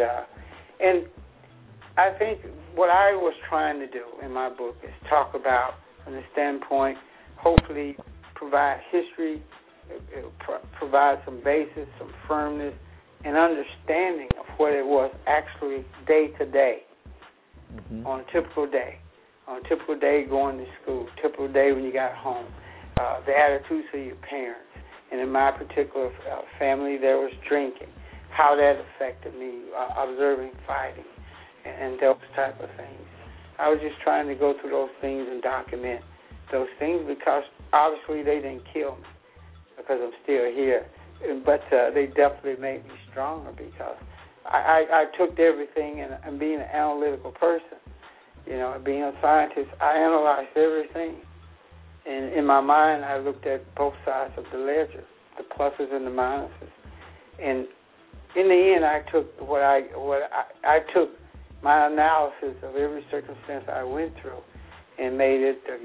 D: I think what I was trying to do in my book is talk about, from the standpoint, hopefully provide history, provide some basis, some firmness, and understanding of what it was actually day to day, on a typical day. On a typical day going to school, typical day when you got home, the attitudes of your parents. And in my particular family, there was drinking, how that affected me, observing fighting, and those type of things. I was just trying to go through those things and document those things, because obviously they didn't kill me, because I'm still here. But they definitely made me stronger, because I took everything, and being an analytical person, being a scientist, I analyzed everything. And in my mind, I looked at both sides of the ledger, the pluses and the minuses. And in the end, I took I took my analysis of every circumstance I went through and made it the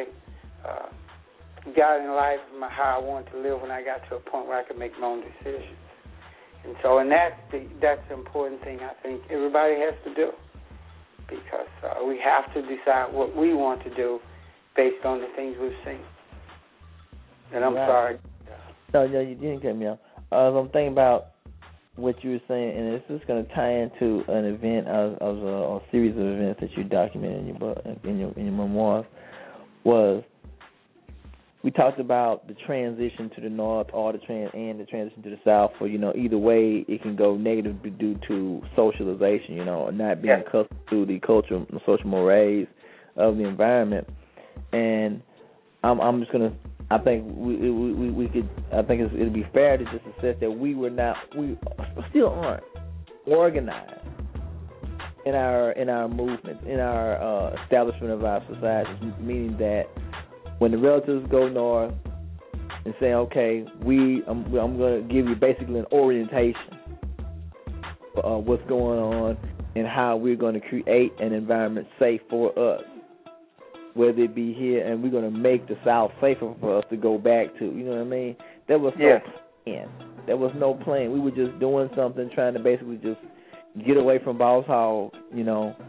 D: guiding life of how I wanted to live when I got to a point where I could make my own decisions. And so, that's the important thing I think everybody has to do, because we have to decide what we want to do based on the things we've seen. And I'm sorry.
B: No, you didn't cut me off. I'm thinking about what you were saying, and this is going to tie into an event, a series of events that you documented in your book, in your memoirs. Was we talked about the transition to the north, or the transition to the south. For either way, it can go negative due to socialization, or not being accustomed to the cultural, social mores of the environment. And I'm just gonna. I think we could. I think it'd be fair to just assess that we still aren't organized in our movements, in our establishment of our societies. Meaning that when the relatives go north and say, "Okay, I'm going to give you basically an orientation of what's going on and how we're going to create an environment safe for us." Whether it be here, and we're going to make the South safer for us to go back to. You know what I mean? There was no plan. There was no plan. We were just doing something, trying to basically just get away from Boss Hogg, and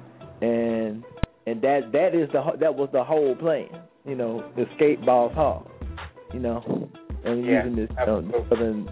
B: that was the whole plan. Escape Boss Hogg. And using this southern,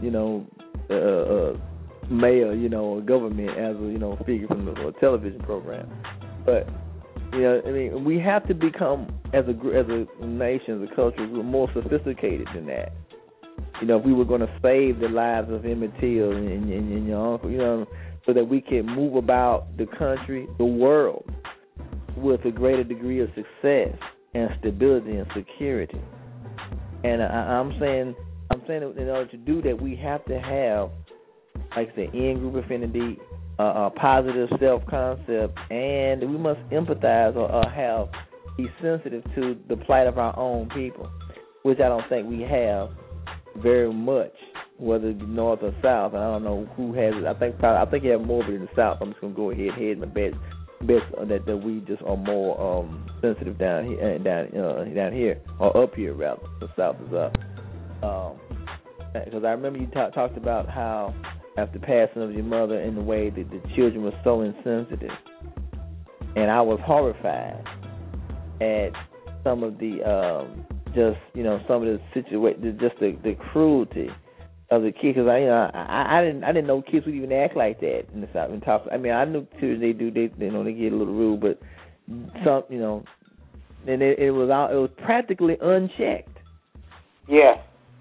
B: mayor, government as a figure from the television program, but. We have to become, as a nation, as a culture, we're more sophisticated than that. If we were going to save the lives of Emmett Till and your uncle, so that we can move about the country, the world, with a greater degree of success and stability and security. And I'm saying that in order to do that, we have to have, like I said, in-group affinity, a positive self-concept, and we must empathize or be sensitive to the plight of our own people, which I don't think we have very much, whether north or south. And I don't know who has it. I think you have more of it in the south. I'm just going to go ahead and bet that we just are more sensitive down here, or up here rather. The south is up. Because I remember you talked about how, after passing of your mother, in the way that the children were so insensitive. And I was horrified at some of the, some of the situation, just the cruelty of the kids. Because I didn't know kids would even act like that in the South. I knew kids they get a little rude, but some, and it was practically unchecked.
D: Yeah.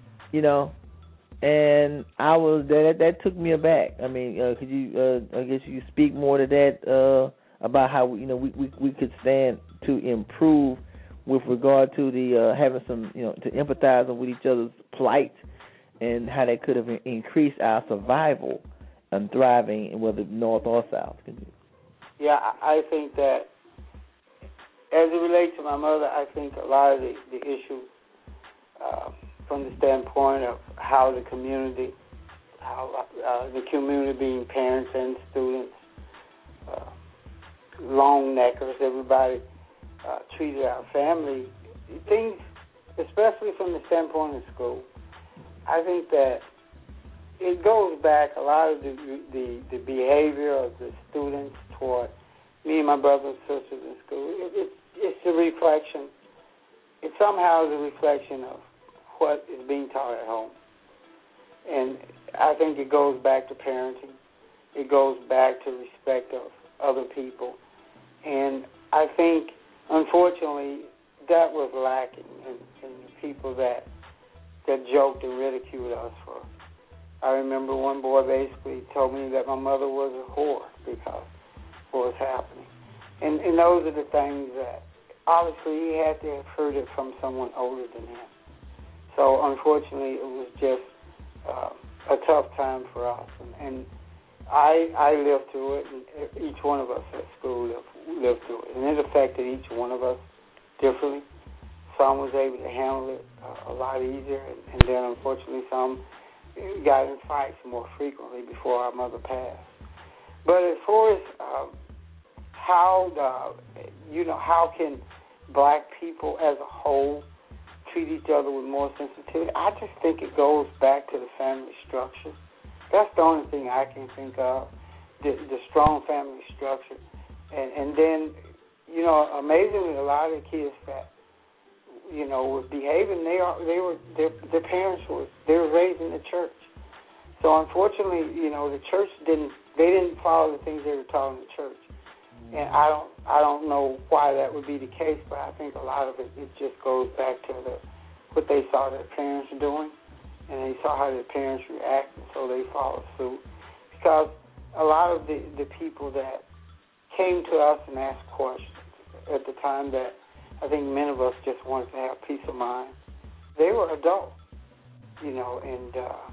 B: And I was that took me aback. Could you? I guess you speak more to that about how we could stand to improve with regard to the having some to empathize with each other's plight, and how that could have increased our survival and thriving, whether north or south.
D: Yeah, I think that as it relates to my mother, I think a lot of the issues. From the standpoint of how the community being parents and students, long neckers, everybody treated our family, things, especially from the standpoint of school. I think that it goes back a lot of the behavior of the students toward me and my brothers and sisters in school. It's a reflection. It somehow is a reflection of what is being taught at home. And I think it goes back to parenting. It goes back to respect of other people. And I think, unfortunately, that was lacking in the people that joked and ridiculed us for. I remember one boy basically told me that my mother was a whore because of what was happening. And those are the things that, obviously, he had to have heard it from someone older than him. So, unfortunately, it was just a tough time for us. And I lived through it, and each one of us at school lived through it. And it affected each one of us differently. Some was able to handle it a lot easier, and then, unfortunately, some got in fights more frequently before our mother passed. But as far as how can black people as a whole treat each other with more sensitivity, I just think it goes back to the family structure. That's the only thing I can think of, the strong family structure. And then, amazingly, a lot of the kids that, were behaving, their parents they were raised in the church. So unfortunately, the church didn't follow the things they were taught in the church. And I don't know why that would be the case, but I think a lot of it just goes back to what they saw their parents doing, and they saw how their parents react, and so they followed suit. Because a lot of the people that came to us and asked questions at the time that I think many of us just wanted to have peace of mind, they were adults, and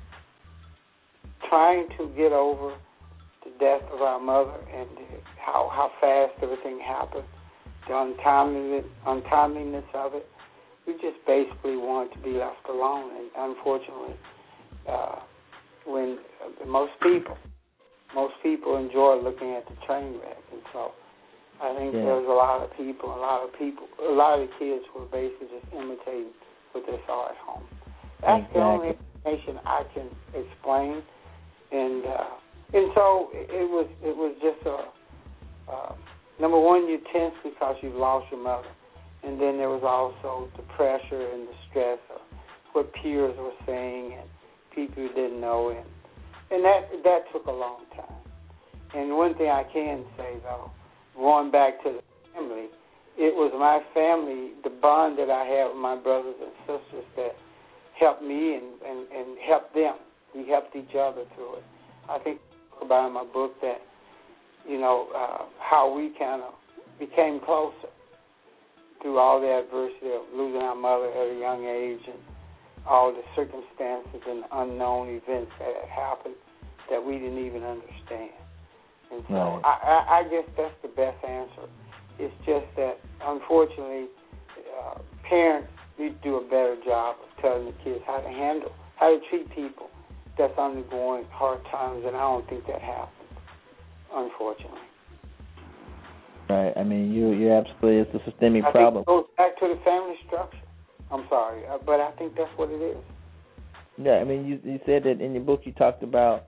D: trying to get over the death of our mother and how fast everything happened, the untimeliness of it. We just basically wanted to be left alone. And unfortunately, when most people enjoy looking at the train wreck, and so I think there's a lot of the kids were basically just imitating what they saw at home. That's the only information I can explain, and so it was just number one, you're tense because you've lost your mother, and then there was also the pressure and the stress of what peers were saying and people you didn't know, and that took a long time. And one thing I can say though, going back to the family, it was my family, the bond that I had with my brothers and sisters that helped me and helped them. We helped each other through it. I think about in my book that, how we kind of became closer through all the adversity of losing our mother at a young age and all the circumstances and unknown events that had happened that we didn't even understand. And so I guess that's the best answer. It's just that, unfortunately, parents need to do a better job of telling the kids how to treat people that's undergoing hard times, and I don't think that happens, unfortunately.
B: Right. I mean, you're absolutely, it's a systemic problem.
D: I think it goes back to the family structure. I'm sorry, but I think that's what it is.
B: Yeah, I mean, you said that in your book you talked about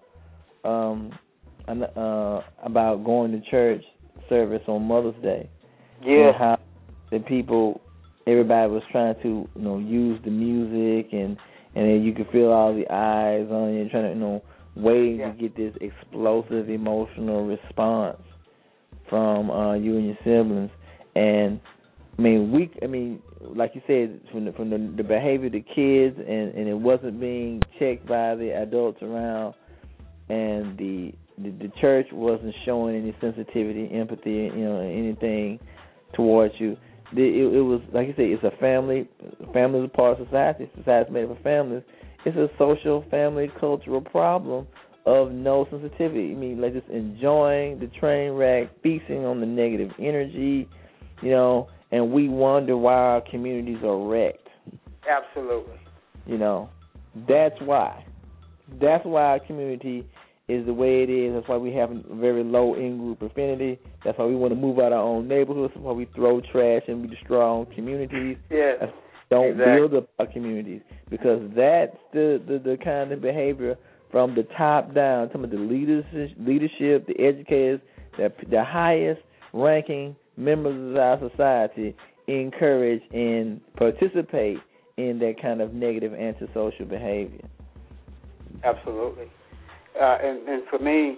B: going to church service on Mother's Day.
D: Yeah.
B: And how the everybody was trying to, use the music and then you could feel all the eyes on you, trying to, waiting to get this explosive emotional response from you and your siblings. And like you said, from the behavior of the kids, and it wasn't being checked by the adults around, and the church wasn't showing any sensitivity, empathy, anything towards you. It was, like you said, it's a family. Family is a part of society. Society is made up of families. It's a social, family, cultural problem of no sensitivity. Like just enjoying the train wreck, feasting on the negative energy, and we wonder why our communities are wrecked.
D: Absolutely.
B: That's why. That's why our community is the way it is. That's why we have a very low in-group affinity. That's why we want to move out our own neighborhoods. That's why we throw trash and we destroy our own communities.
D: Yes.
B: Don't build up our communities, because that's the kind of behavior from the top down. Some of the leadership, the educators, the highest ranking members of our society encourage and participate in that kind of negative antisocial behavior.
D: Absolutely. And for me,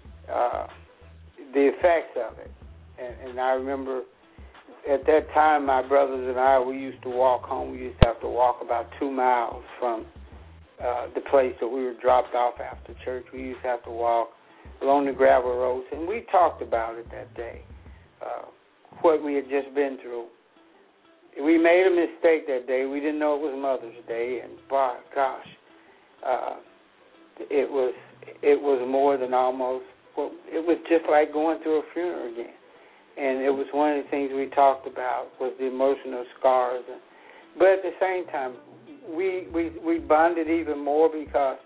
D: the effects of it, and I remember at that time my brothers and I, we used to walk home. We used to have to walk about 2 miles from the place that we were dropped off after church. We used to have to walk along the gravel roads, and we talked about it that day, what we had just been through. We made a mistake that day. We didn't know it was Mother's Day, and it was more than almost. Well, it was just like going through a funeral again, and it was one of the things we talked about was the emotional scars. But at the same time, we bonded even more because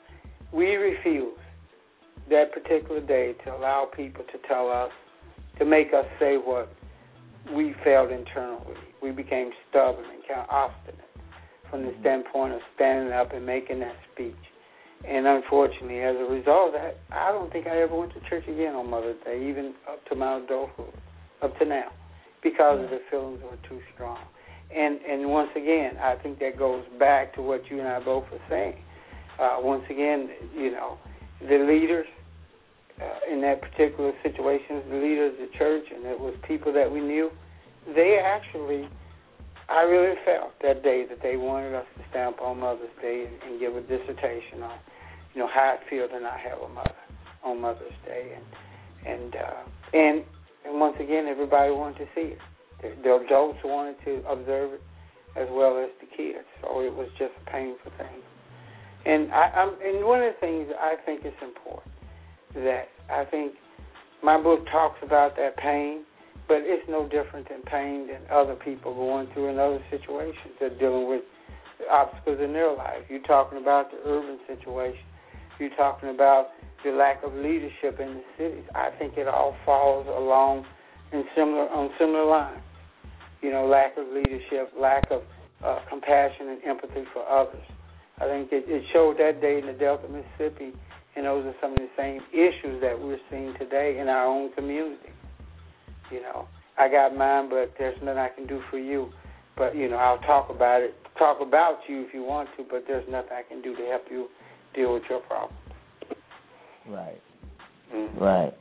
D: we refused that particular day to allow people to tell us, to make us say what we felt internally. We became stubborn and kind of obstinate from the standpoint of standing up and making that speech. And unfortunately, as a result of that, I don't think I ever went to church again on Mother's Day, even up to my adulthood, up to now, because the feelings were too strong. And once again, I think that goes back to what you and I both are saying. Once again, you know, the leaders in that particular situation, the leaders of the church, and it was people that we knew, they actually, I really felt that day that they wanted us to stand up on Mother's Day and give a dissertation on, you know, how it feels to not have a mother on Mother's Day. And once again, everybody wanted to see it. The adults wanted to observe it as well as the kids. So it was just a painful thing. And and one of the things I think is important, that I think my book talks about that pain, but it's no different than pain than other people going through in other situations. They're dealing with obstacles in their life. You're talking about the urban situation. You're talking about the lack of leadership in the cities. I think it all falls along on similar lines. You know, lack of leadership, lack of compassion and empathy for others. I think it showed that day in the Delta, Mississippi, and those are some of the same issues that we're seeing today in our own community. You know, I got mine, but there's nothing I can do for you. But, you know, I'll talk about you if you want to, but there's nothing I can do to help you deal with your problems.
B: Right.
D: Mm-hmm.
B: Right.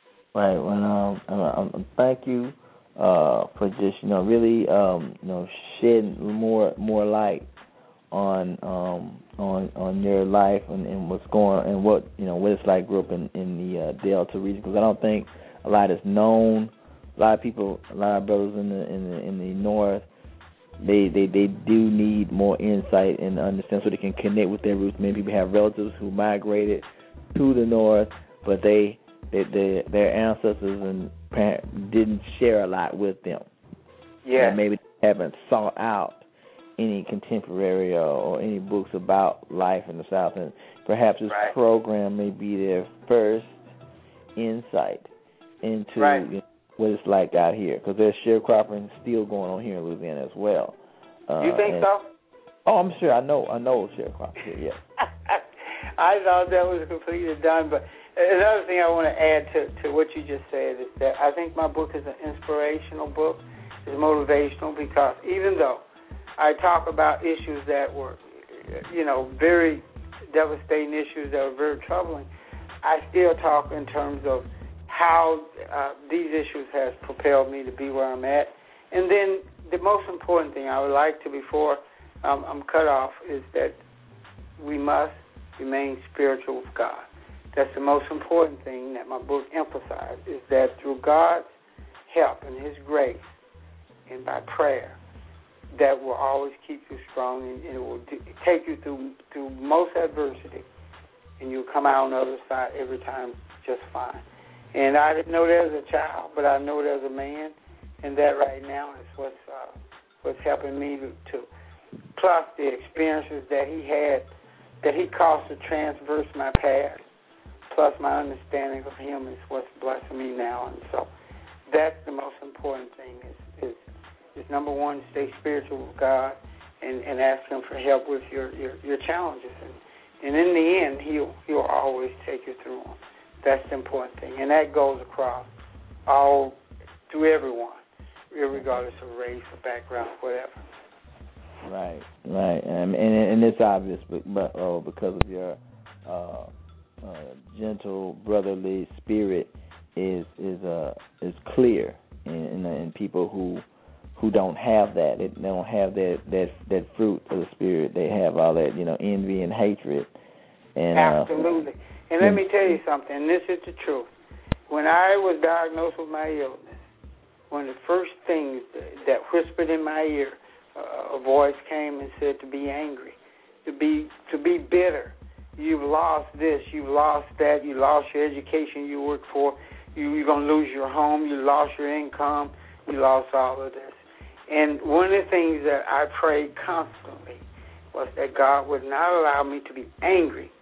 B: Well, thank you for just, you know, really, you know, shedding more light on your life and what's going and what, you know, what it's like grew up in the Delta region, because I don't think a lot is known. A lot of people, a lot of brothers in the North, they do need more insight and understand so they can connect with their roots. Many people have relatives who migrated to the North, but their ancestors and parents didn't share a lot with them.
D: Yeah.
B: And maybe haven't sought out any contemporary or any books about life in the South, and perhaps this program may be their first insight into you know, what it's like out here, because there's sharecropping still going on here in Louisiana as well.
D: You think so?
B: Oh, I'm sure. I know sharecropping here. Yeah.
D: I thought that was completely done, but another thing I want to add to what you just said is that I think my book is an inspirational book. It's motivational, because even though I talk about issues that were, you know, very devastating issues that were very troubling, I still talk in terms of how these issues has propelled me to be where I'm at. And then the most important thing I would like to, before I'm cut off, is that we must remain spiritual with God. That's the most important thing that my book emphasizes, is that through God's help and His grace and by prayer, that will always keep you strong, and it will take you through most adversity, and you'll come out on the other side every time just fine. And I didn't know that as a child, but I know it as a man, and that right now is what's helping me to plus the experiences that he had, that he caused to transverse my past, plus my understanding of him is what's blessing me now. And so that's the most important thing is number one, stay spiritual with God and ask Him for help with your challenges. And in the end, He'll always take you through them. That's the important thing. And that goes across to everyone, regardless of race or background, whatever.
B: Right. And it's obvious, but because of your gentle brotherly spirit is clear in people who don't have that. They don't have that fruit of the spirit. They have all that, you know, envy and hatred. And
D: absolutely. And let me tell you something, and this is the truth. When I was diagnosed with my illness, one of the first things that whispered in my ear, a voice came and said to be angry, to be bitter. You've lost this, you've lost that, you lost your education you worked for, you're going to lose your home, you lost your income, you lost all of this. And one of the things that I prayed constantly was that God would not allow me to be angry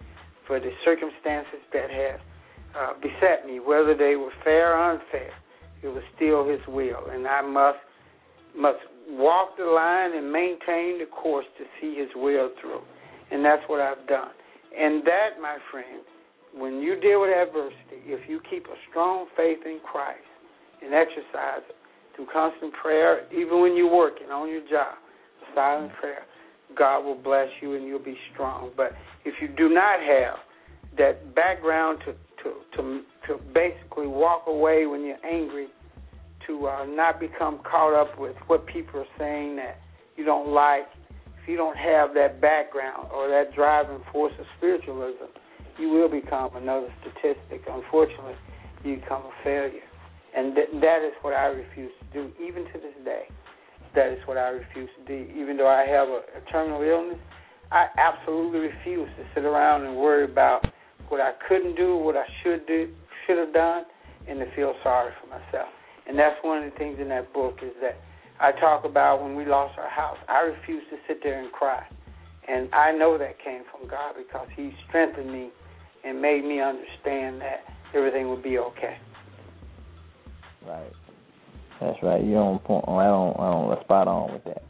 D: for the circumstances that have beset me, whether they were fair or unfair. It was still His will, and I must walk the line and maintain the course to see His will through, and that's what I've done. And that, my friend, when you deal with adversity, if you keep a strong faith in Christ and exercise it through constant prayer, even when you're working on your job, silent prayer, God will bless you and you'll be strong. But if you do not have that background to basically walk away when you're angry, to not become caught up with what people are saying that you don't like, if you don't have that background or that driving force of spiritualism, you will become another statistic. Unfortunately, you become a failure. And that is what I refuse to do, even to this day. That is what I refuse to do. Even though I have a terminal illness, I absolutely refuse to sit around and worry about what I couldn't do, what I should have done, and to feel sorry for myself. And that's one of the things in that book is that I talk about when we lost our house. I refused to sit there and cry. And I know that came from God because He strengthened me and made me understand that everything would be okay.
B: Right. That's right. You're on point. I don't spot on with that.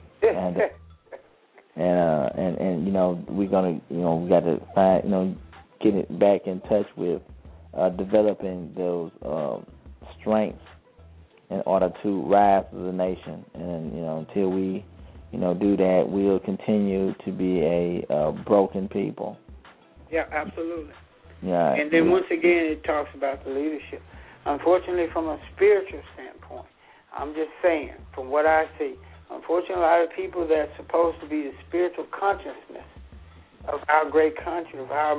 B: And you know, we're gonna, you know, we got to find, you know, get it back in touch with developing those strengths in order to rise as a nation. And, you know, until we, you know, do that, we'll continue to be a broken people.
D: Yeah, absolutely.
B: Yeah.
D: And then once again, it talks about the leadership. Unfortunately, from a spiritual standpoint, I'm just saying, from what I see, unfortunately, a lot of people that's supposed to be the spiritual consciousness of our great country, of our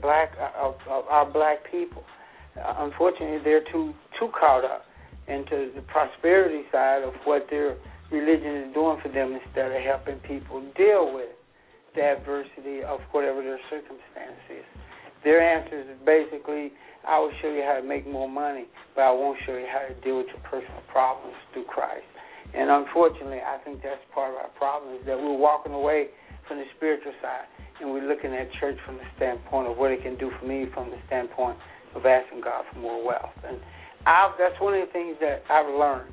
D: black people, unfortunately, they're too caught up into the prosperity side of what their religion is doing for them instead of helping people deal with the adversity of whatever their circumstance is. Their answer is basically, I will show you how to make more money, but I won't show you how to deal with your personal problems through Christ. And unfortunately, I think that's part of our problem is that we're walking away from the spiritual side and we're looking at church from the standpoint of what it can do for me from the standpoint of asking God for more wealth. And that's one of the things that I've learned.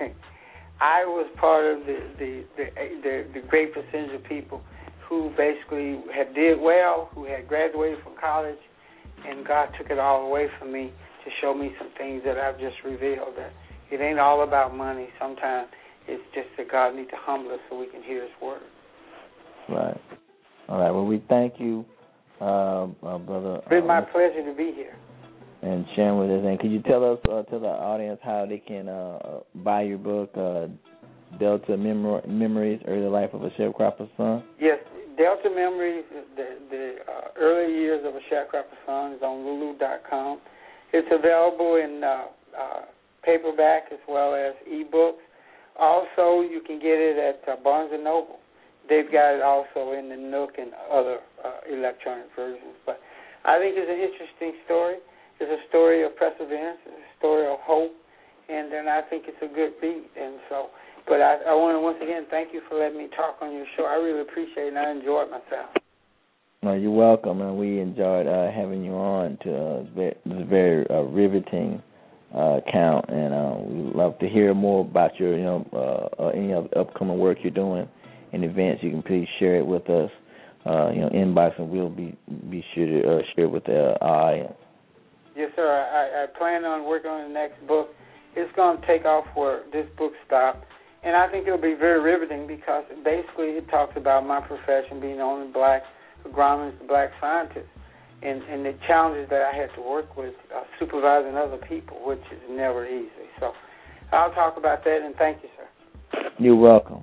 D: I was part of the great percentage of people who basically did well, who had graduated from college, and God took it all away from me to show me some things that I've just revealed, that it ain't all about money. Sometimes it's just that God needs to humble us so we can hear His word.
B: Right. All right. Well, we thank you, Brother.
D: It's been my pleasure to be here.
B: And sharing with us. And could you tell us, tell the audience how they can buy your book, Delta Memories, Early Life of a Sharecropper's Son?
D: Yes, Delta Memories, the early years of a Sharecropper's Son is on Lulu.com. It's available in paperback as well as e-books. Also, you can get it at Barnes & Noble. They've got it also in the Nook and other electronic versions. But I think it's an interesting story. It's a story of perseverance. It's a story of hope. And then I think it's a good beat. And so, but I want to once again thank you for letting me talk on your show. I really appreciate it, and I enjoyed myself.
B: No, you're welcome, and we enjoyed having you on to this very riveting account, and we'd love to hear more about your, any of the upcoming work you're doing in events. You can please share it with us, inbox, and we'll be sure to share it with our audience. Yes,
D: sir. I plan on working on the next book. It's going to take off where this book stopped, and I think it'll be very riveting because basically it talks about my profession being the only black agronomist, black scientist, and the challenges that I had to work with supervising other people, which is never easy. So I'll talk about that, and thank you, sir.
B: You're welcome.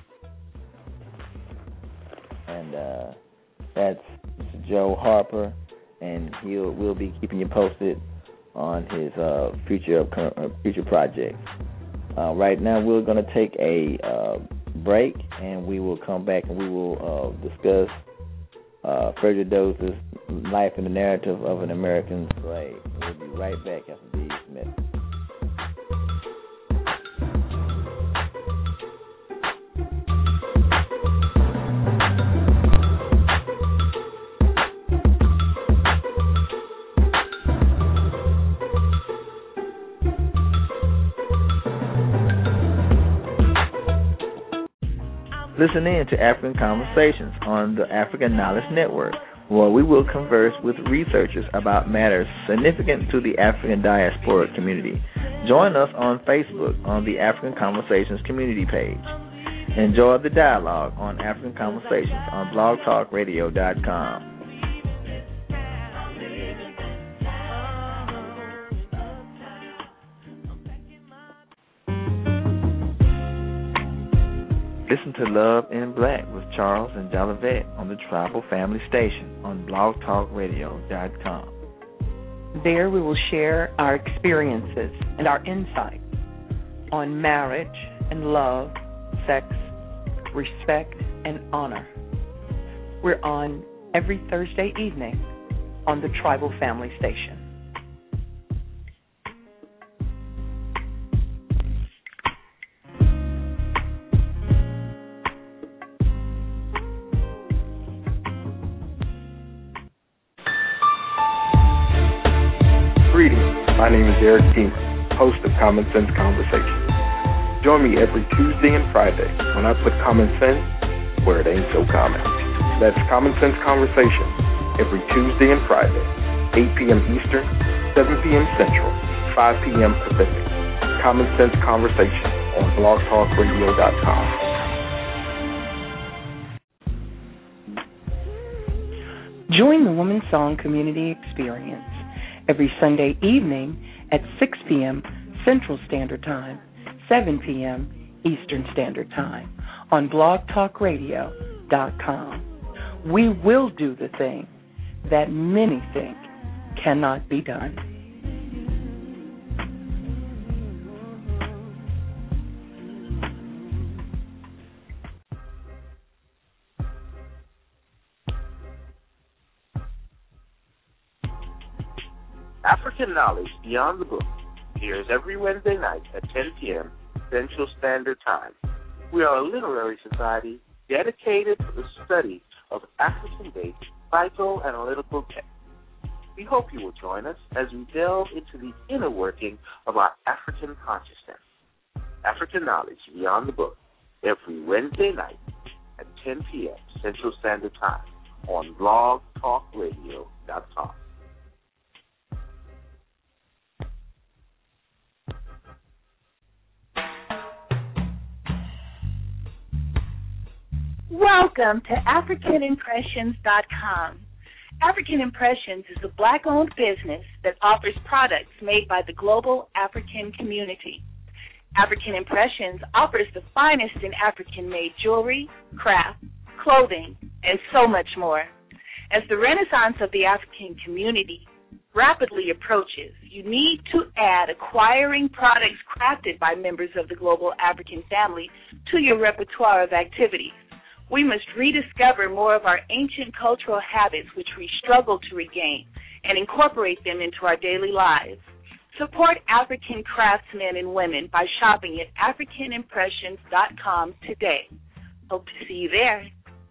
B: And that's Joe Harper, and we'll be keeping you posted on his future projects. Right now, we're going to take a break, and we will come back and we will discuss Frederick Dozi's life and the narrative of an American slave. We'll be right back after these minutes. Listen in to African Conversations on the African Knowledge Network, where we will converse with researchers about matters significant to the African diasporic community. Join us on Facebook on the African Conversations community page. Enjoy the dialogue on African Conversations on blogtalkradio.com. Listen to Love in Black with Charles and Jolivet on the Tribal Family Station on blogtalkradio.com.
C: There we will share our experiences and our insights on marriage and love, sex, respect, and honor. We're on every Thursday evening on the Tribal Family Station.
E: Greetings, my name is Eric Beamer, host of Common Sense Conversation. Join me every Tuesday and Friday when I put common sense where it ain't so common. That's Common Sense Conversation every Tuesday and Friday, 8 p.m. Eastern, 7 p.m. Central, 5 p.m. Pacific. Common Sense Conversation on blogtalkradio.com.
C: Join the Woman Song Community Experience every Sunday evening at 6 p.m. Central Standard Time, 7 p.m. Eastern Standard Time on blogtalkradio.com. We will do the thing that many think cannot be done.
F: African Knowledge Beyond the Book airs every Wednesday night at 10 p.m. Central Standard Time. We are a literary society dedicated to the study of African-based psychoanalytical texts. We hope you will join us as we delve into the inner working of our African consciousness. African Knowledge Beyond the Book every Wednesday night at 10 p.m. Central Standard Time on blogtalkradio.com.
G: Welcome to AfricanImpressions.com. African Impressions is a Black-owned business that offers products made by the global African community. African Impressions offers the finest in African-made jewelry, craft, clothing, and so much more. As the renaissance of the African community rapidly approaches, you need to add acquiring products crafted by members of the global African family to your repertoire of activities. We must rediscover more of our ancient cultural habits which we struggle to regain and incorporate them into our daily lives. Support African craftsmen and women by shopping at AfricanImpressions.com today. Hope to see you there.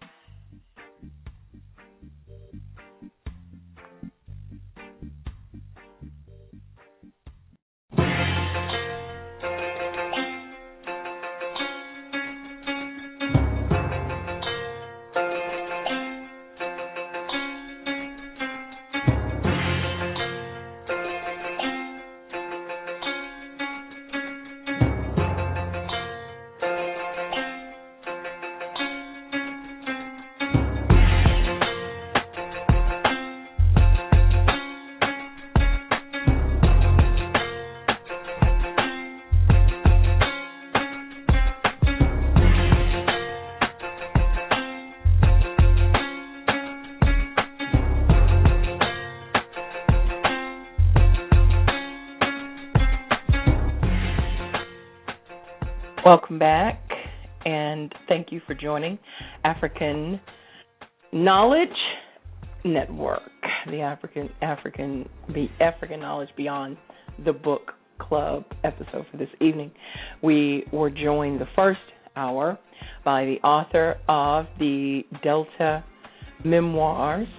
C: Welcome back, and thank you for joining African Knowledge Network, the African Knowledge Beyond the Book Club episode for this evening. We were joined the first hour by the author of the Delta Memoirs,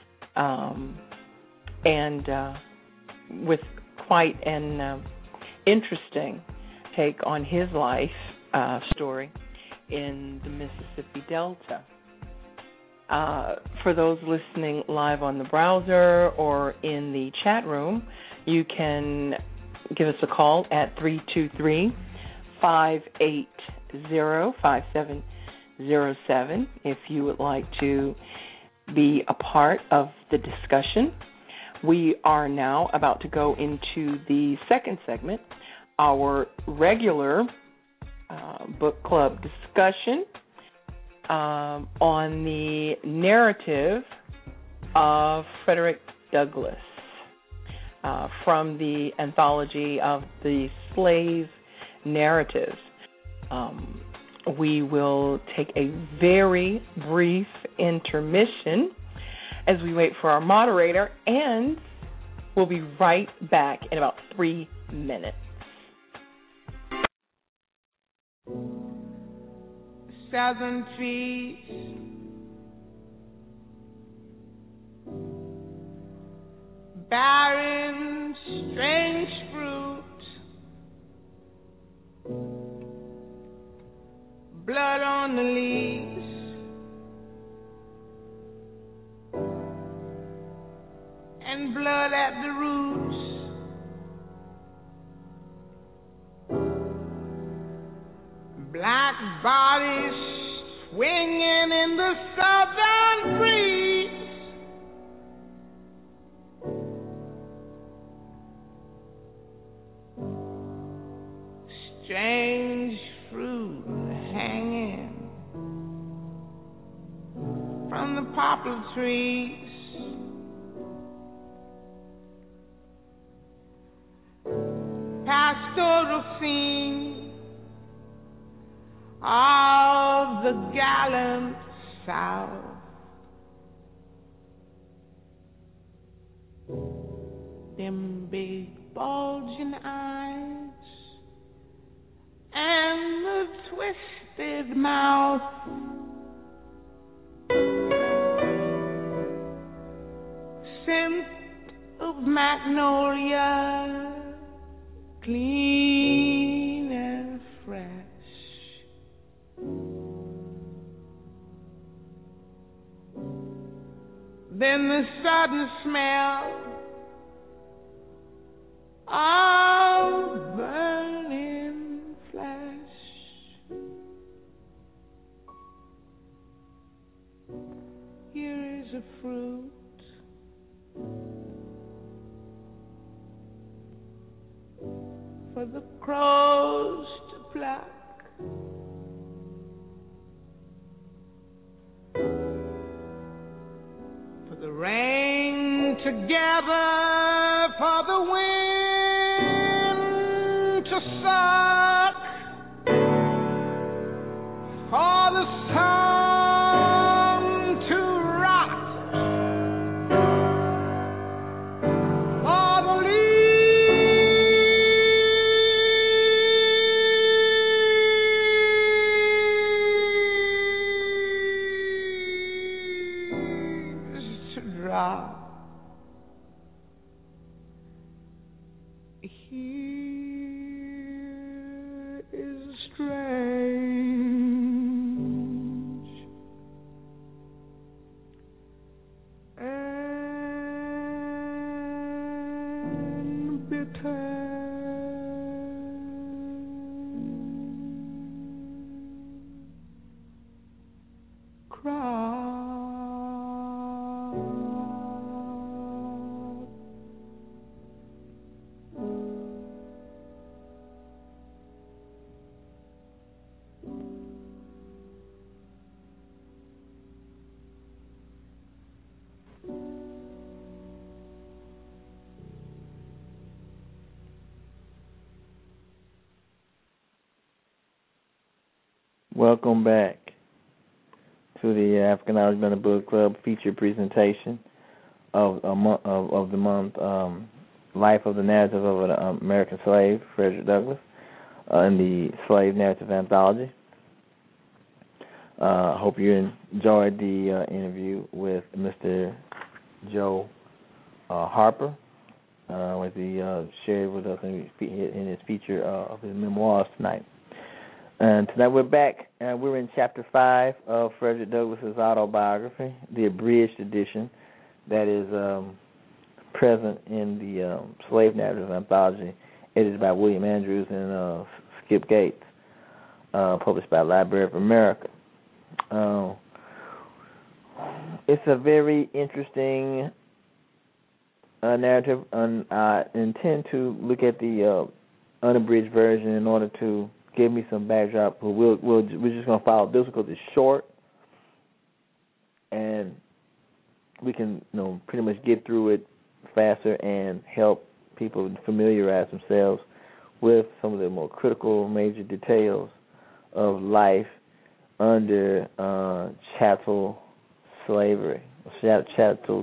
C: and with quite an interesting take on his life story in the Mississippi Delta. For those listening live on the browser or in the chat room, you can give us a call at 323-580-5707 if you would like to be a part of the discussion. We are now about to go into the second segment, our regular book club discussion on the narrative of Frederick Douglass from the anthology of the slave narratives. We will take a very brief intermission as we wait for our moderator, and we'll be right back in about 3 minutes.
H: Southern trees, barren, strange fruit, blood on the leaves, and blood at the roots. Black bodies swinging in the southern breeze. Strange fruit hanging from the poplar trees. Pastoral scene of the gallant South. Them big bulging eyes and the twisted mouth. Scent of magnolia, clean and fresh. Then the sudden smell of burning flesh. Here is a fruit for the crows to pluck. The rain together for the wind to suck, for the sun to rot, for the here is strange and bitter.
B: Welcome back to the African Knowledge Bundle Book Club feature presentation of the month, Life of the Narrative of an American Slave, Frederick Douglass, in the Slave Narrative Anthology. Hope you enjoyed the interview with Mr. Joe Harper, as he shared with us in his feature of his memoirs tonight. And tonight we're back, and we're in Chapter 5 of Frederick Douglass's autobiography, the abridged edition that is present in the Slave Narrative Anthology, edited by William Andrews and Skip Gates, published by Library of America. It's a very interesting narrative, and I intend to look at the unabridged version in order to give me some backdrop. We're just going to follow this because it's short, and we can pretty much get through it faster and help people familiarize themselves with some of the more critical, major details of life under chattel slavery, chattel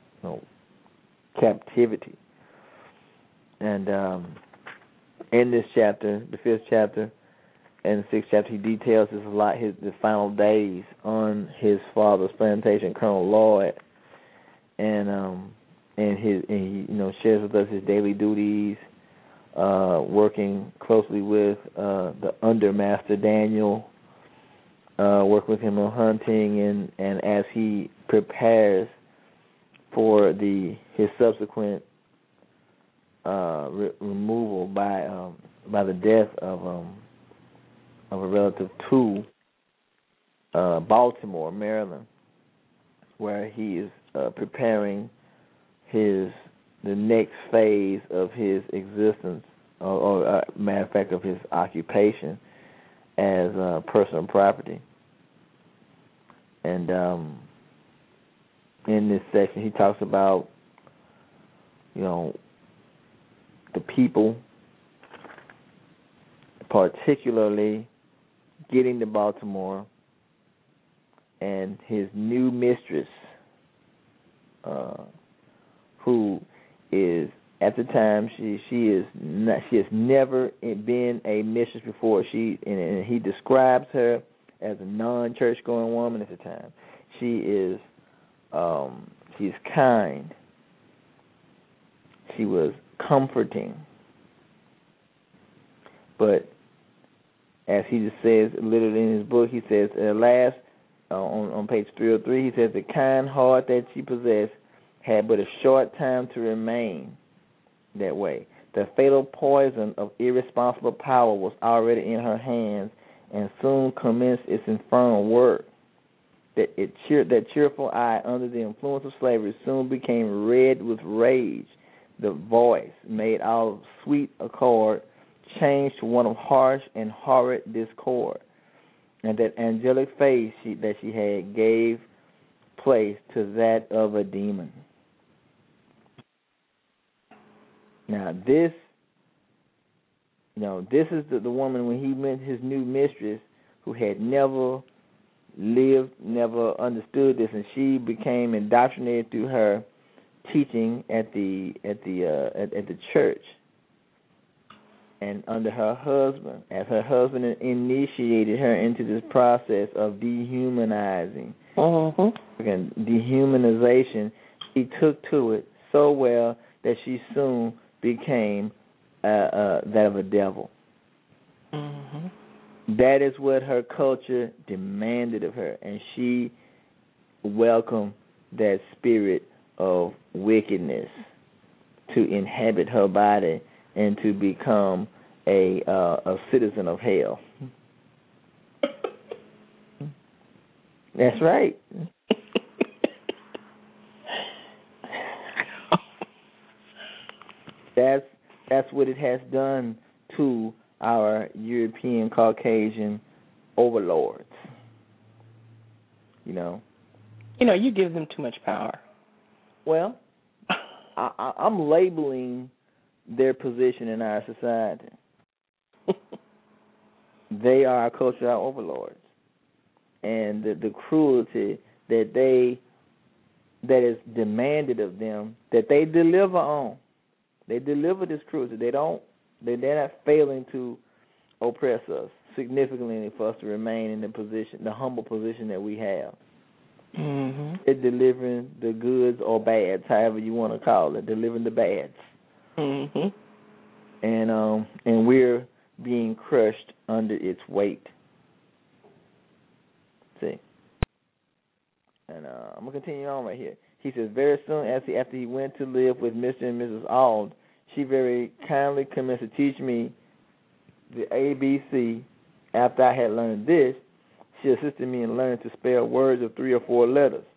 B: captivity. And in this chapter, the 5th chapter and the 6th chapter, he details the final days on his father's plantation, Colonel Lloyd, and he shares with us his daily duties, working closely with the undermaster Daniel, working with him on hunting, and as he prepares for his subsequent removal by the death of a relative to Baltimore, Maryland, where he is preparing the next phase of his existence, or matter of fact, of his occupation as personal property. And in this section, he talks about, the people, particularly getting to Baltimore, and his new mistress, who is, at the time, she has never been a mistress before. And he describes her as a non-church going woman at the time. She's kind. She was comforting. But as he just says, literally in his book, he says, at last, on page 303, he says, the kind heart that she possessed had but a short time to remain that way. The fatal poison of irresponsible power was already in her hands and soon commenced its infernal work. That cheerful eye under the influence of slavery soon became red with rage. The voice, made out of sweet accord, changed to one of harsh and horrid discord. And that angelic face that she had gave place to that of a demon. Now this is the woman, when he met his new mistress, who had never lived, never understood this, and she became indoctrinated through her teaching at the church, and under her husband, as her husband initiated her into this process of dehumanizing. Again, dehumanization, she took to it so well that she soon became that of a devil. That is what her culture demanded of her, and she welcomed that spirit of wickedness to inhabit her body and to become a citizen of hell. That's right. That's what it has done to our European Caucasian overlords.
C: You give them too much power.
B: Well, I'm labeling their position in our society. They are our cultural overlords, and the cruelty that is demanded of them, that they deliver on. They deliver this cruelty. They're not failing to oppress us significantly for us to remain in the humble position that we have. They're delivering the goods or bads, however you want to call it, delivering the bads. And we're being crushed under its weight. See? And I'm going to continue on right here. He says, very soon after he went to live with Mr. and Mrs. Auld, she very kindly commenced to teach me the ABC. After I had learned this, she assisted me in learning to spell words of 3 or 4 letters.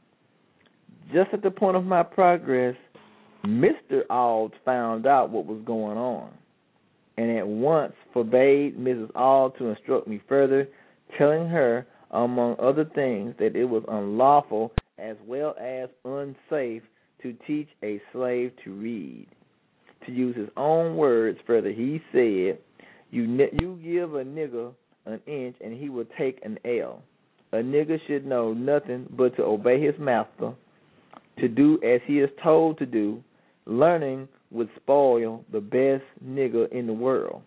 B: Just at the point of my progress, Mr. Auld found out what was going on and at once forbade Mrs. Auld to instruct me further, telling her, among other things, that it was unlawful as well as unsafe to teach a slave to read. To use his own words further, he said, you give a nigger an inch and he will take an L. A nigger should know nothing but to obey his master, to do as he is told to do. Learning would spoil the best nigger in the world.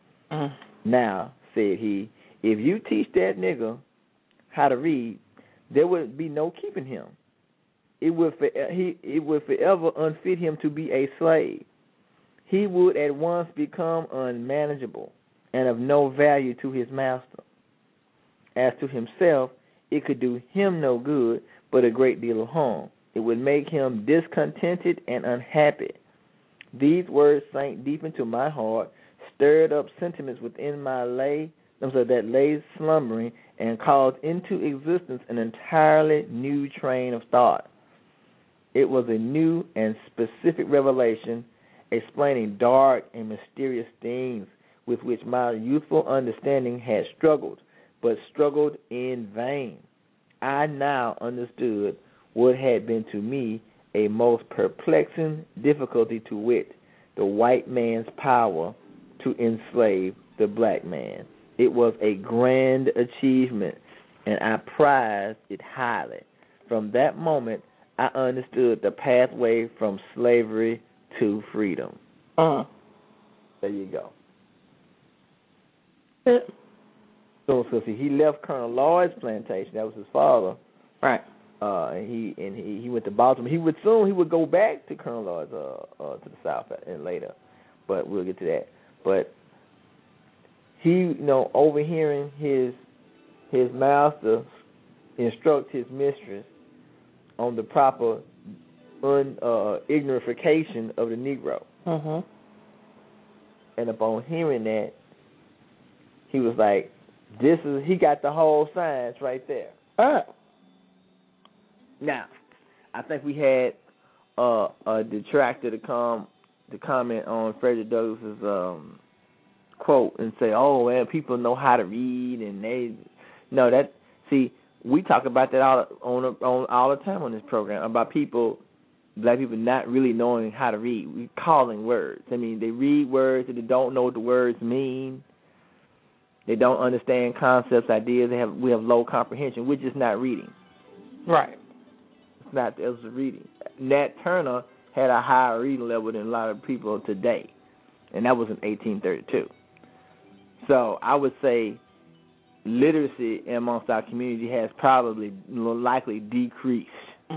B: Now, said he, if you teach that nigger how to read, there would be no keeping him. It would forever unfit him to be a slave. He would at once become unmanageable and of no value to his master. As to himself, it could do him no good, but a great deal of harm. It would make him discontented and unhappy. These words sank deep into my heart, stirred up sentiments within that lay slumbering, and called into existence an entirely new train of thought. It was a new and specific revelation, explaining dark and mysterious things with which my youthful understanding had struggled, but struggled in vain. I now understood what had been to me a most perplexing difficulty, to wit, the white man's power to enslave the black man. It was a grand achievement, and I prized it highly. From that moment, I understood the pathway from slavery to freedom. There you go. So he left Colonel Lloyd's plantation. That was his father.
C: Right.
B: He went to Baltimore. He would go back to Colonel Lloyd's to the South and later, but we'll get to that. But he, overhearing his master instruct his mistress on the proper ignorification of the Negro. And upon hearing that, he was like, he got the whole science right there. Now, I think we had a detractor to comment on Frederick Douglass's quote and say, "Oh, well, people know how to read," and we talk about that all the time on this program about black people not really knowing how to read. We calling words. I mean, they read words and they don't know what the words mean. They don't understand concepts, ideas. We have low comprehension. We're just not reading.
C: Right.
B: It's not else reading. Nat Turner had a higher reading level than a lot of people today, and that was in 1832. So I would say literacy amongst our community has probably likely decreased.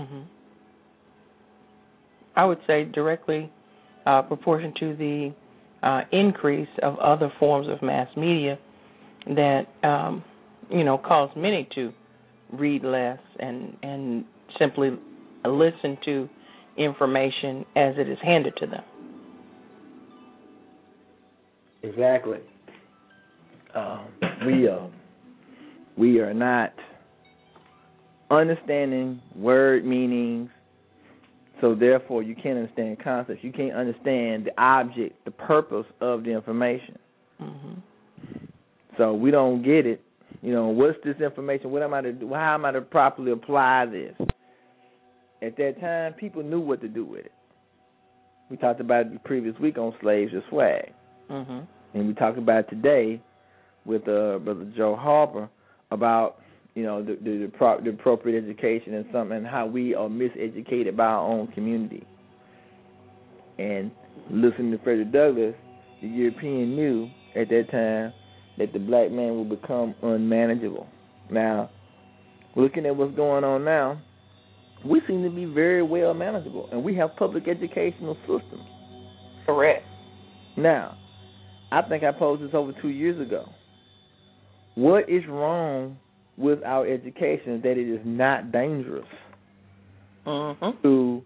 C: I would say directly proportion to the increase of other forms of mass media that cause many to read less and simply listen to information as it is handed to them.
B: Exactly. We are not understanding word meanings, so therefore you can't understand concepts. You can't understand the object, the purpose of the information. So we don't get it. What's this information? What am I to do? How am I to properly apply this? At that time, people knew what to do with it. We talked about it the previous week on Slaves or Swag. And we talked about it today with Brother Joe Harper about, the appropriate education and how we are miseducated by our own community. And listening to Frederick Douglass, the European knew at that time that the black man will become unmanageable. Now, looking at what's going on now, we seem to be very well manageable, and we have public educational systems.
C: Correct.
B: Now, I think I posed this over 2 years ago. What is wrong with our education that it is not dangerous to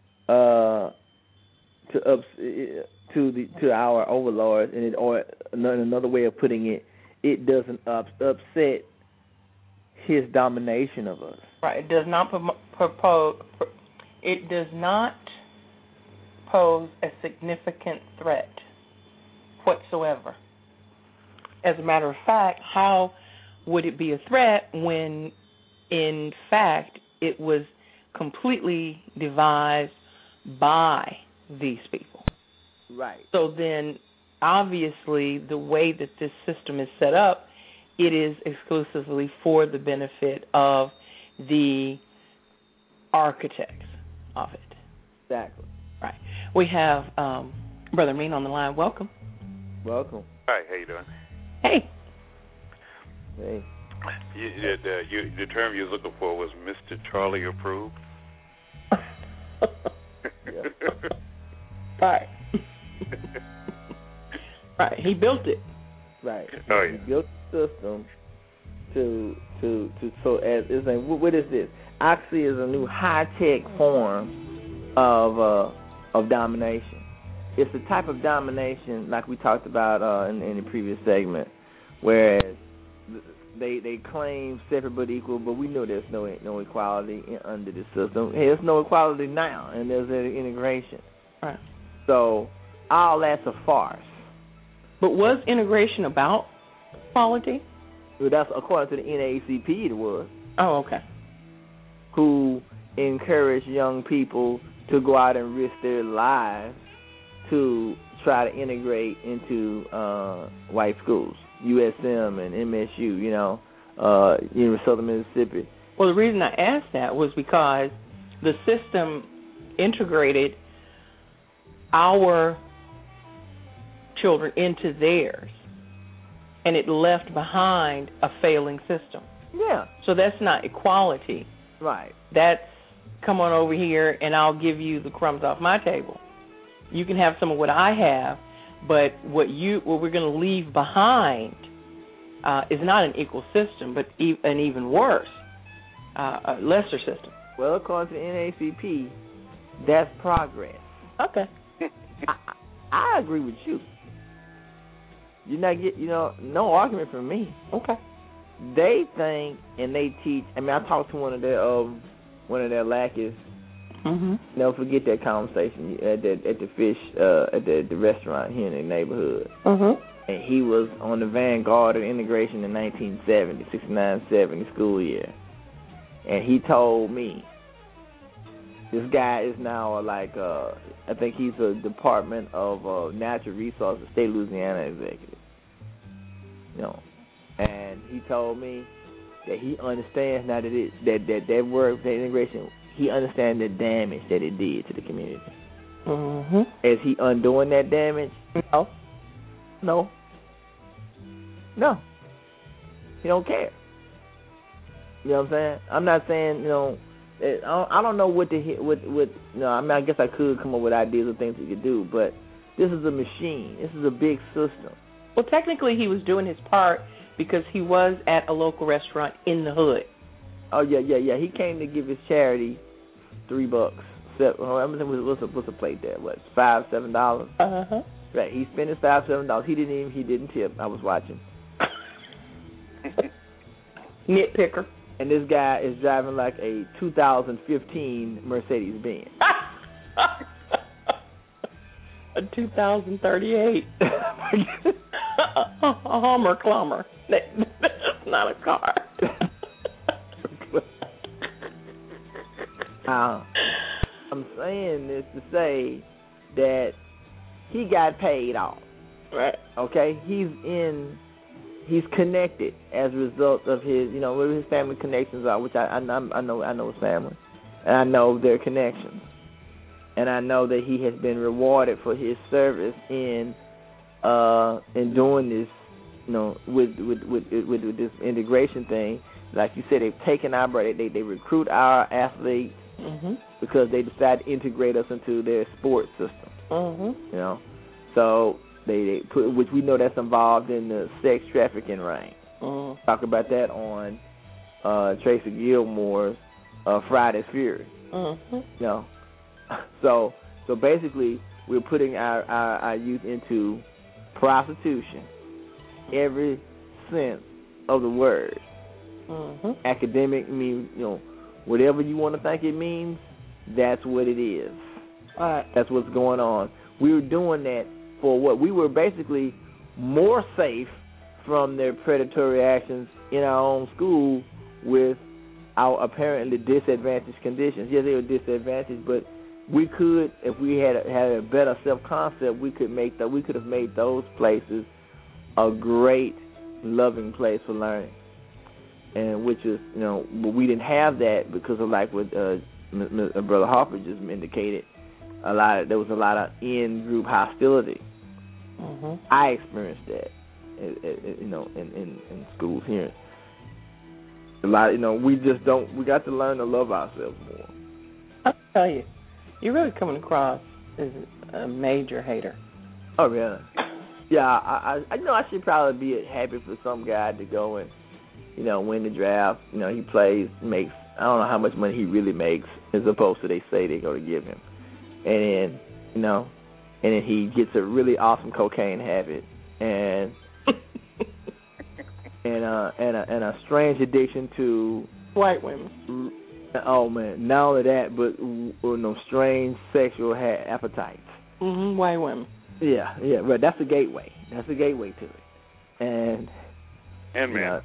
B: our overlords, and or another way of putting it, it doesn't upset his domination of us.
C: Right. It does not It does not pose a significant threat whatsoever. As a matter of fact, how would it be a threat when, in fact, it was completely devised by these people?
B: Right.
C: So then, obviously, the way that this system is set up, it is exclusively for the benefit of the architects of it.
B: Exactly.
C: Right. We have Brother Mean on the line. Welcome.
B: Welcome.
I: Hi, how you doing?
C: Hey.
B: Hey.
I: The term you were looking for was Mr. Charlie approved?
C: Right. Right. He built it.
B: Right.
I: Oh, yeah.
B: He built the system to so as it's like, what is this? Oxy is a new high tech form of domination. It's a type of domination like we talked about in the previous segment, whereas they claim separate but equal, but we know there's no equality under the system. Hey, there's no equality now, and there's an integration.
C: Right.
B: So all that's a farce.
C: But was integration about equality?
B: Well, that's according to the NAACP. It was.
C: Oh, okay.
B: Who encourage young people to go out and risk their lives to try to integrate into white schools, USM and MSU, University of Southern Mississippi.
C: Well, the reason I asked that was because the system integrated our children into theirs, and it left behind a failing system.
B: Yeah.
C: So that's not equality.
B: Right.
C: That's come on over here and I'll give you the crumbs off my table. You can have some of what I have, but what we're going to leave behind is not an equal system, but an even worse, a lesser system.
B: Well, according to the NAACP, that's progress.
C: Okay.
B: I agree with you. You're not no argument from me.
C: Okay.
B: They think and they teach. I mean, I talked to one of their lackeys.
C: Mm-hmm.
B: Never forget that conversation at the fish at the restaurant here in the neighborhood.
C: Mm-hmm.
B: And he was on the vanguard of integration in 1970, 69-70 school year. And he told me this guy is now I think he's a Department of Natural Resources, State of Louisiana executive. And he told me that he understands now that work, that integration, he understands the damage that it did to the community.
C: Mm-hmm.
B: Is he undoing that damage? No. He don't care. You know what I'm saying? I'm not saying, I don't know what I mean, I guess I could come up with ideas of things we could do, but this is a machine. This is a big system.
C: Well, technically he was doing his part because he was at a local restaurant in the hood.
B: Oh, yeah. He came to give his charity $3. What's a plate there? What, $5, $7?
C: Uh-huh.
B: Right, he spent his $5, $7. He didn't tip. I was watching.
C: Nitpicker.
B: And this guy is driving like a 2015 Mercedes-Benz.
C: A 2038. A Hummer Clummer. That's not a car.
B: I'm saying this to say that he got paid off.
C: Right.
B: Okay? He's connected as a result of his, where his family connections are, which I know his family. And I know their connections. And I know that he has been rewarded for his service in doing this, with this integration thing. Like you said, they've taken our bread. They recruit our athletes because they decide to integrate us into their sports system.
C: Mm-hmm.
B: So They put, which we know that's involved in the sex trafficking ring. Talk about that on Tracy Gilmore's Friday's Fury. You know, so basically we're putting our youth into prostitution, every sense of the word. Academic means, you know, whatever you want to think it means, that's what it is. That's what's going on. We were doing that for what? We were basically more safe from their predatory actions in our own school with our apparently disadvantaged conditions. Yes, they were disadvantaged, but we could, if we had a better self-concept, we could have made those places a great, loving place for learning. And which is, you know, we didn't have that because of, like what Brother Harper just indicated. There was a lot of in-group hostility. I experienced that, you know, in schools here. A lot, you know, we got to learn to love ourselves more.
C: I'll tell you, you're really coming across as a major hater.
B: Oh, really? Yeah, I know I should probably be happy for some guy to go and, you know, win the draft. You know, he makes, I don't know how much money he really makes as opposed to they say they're going to give him. And then, you know, and then he gets a really awesome cocaine habit and and a strange addiction to
C: white women.
B: Oh man, not only that, but no strange sexual appetites.
C: White women.
B: Yeah, right. That's a gateway. That's a gateway to it. And
I: man.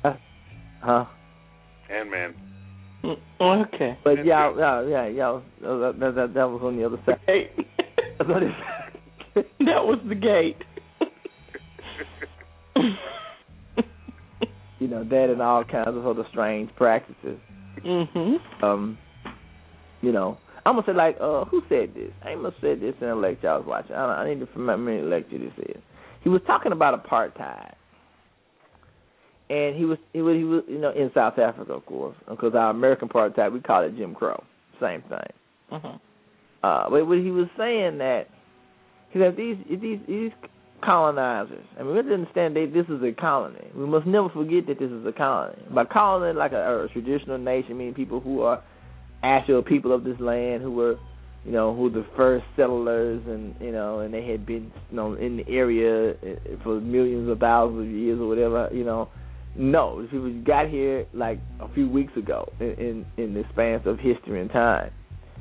I: And man.
C: Okay.
B: But y'all, that was on the other side.
C: That was the gate.
B: You know, that and all kinds of other strange practices. You know, I'm gonna say, like, who said this? I must have said this in a lecture I was watching. I need to remember any lecture this is. He was talking about apartheid. And he was, you know, in South Africa, of course, because our American apartheid, we call it Jim Crow. Same thing. But what he was saying that, he said these colonizers, I mean, we have to understand this is a colony. We must never forget that this is a colony. By calling it like a traditional nation, meaning people who are actual people of this land, who were, you know, who were the first settlers, and you know, and they had been, you know, in the area for millions of thousands of years or whatever, you know. No, these people got here like a few weeks ago in the span of history and time.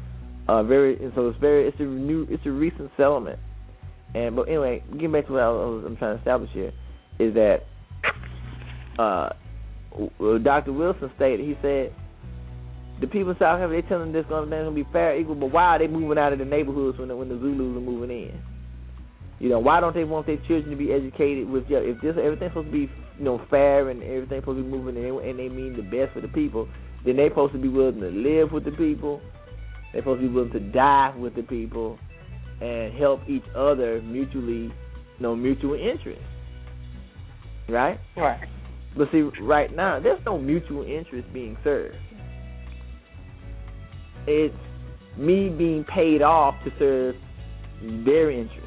B: It's a recent settlement. But anyway, getting back to what I'm trying to establish here is that Dr. Wilson stated, he said, the people in South Africa, they telling them they're going to be fair, equal, but why are they moving out of the neighborhoods when the Zulus are moving in? You know, why don't they want their children to be educated with, if everything's supposed to be, you know, fair and everything's supposed to be moving and they mean the best for the people, then they're supposed to be willing to live with the people, they're supposed to be willing to die with the people, and help each other mutually, you know, mutual interest. Right?
C: Right.
B: But see, right now, there's no mutual interest being served. It's me being paid off to serve their interest,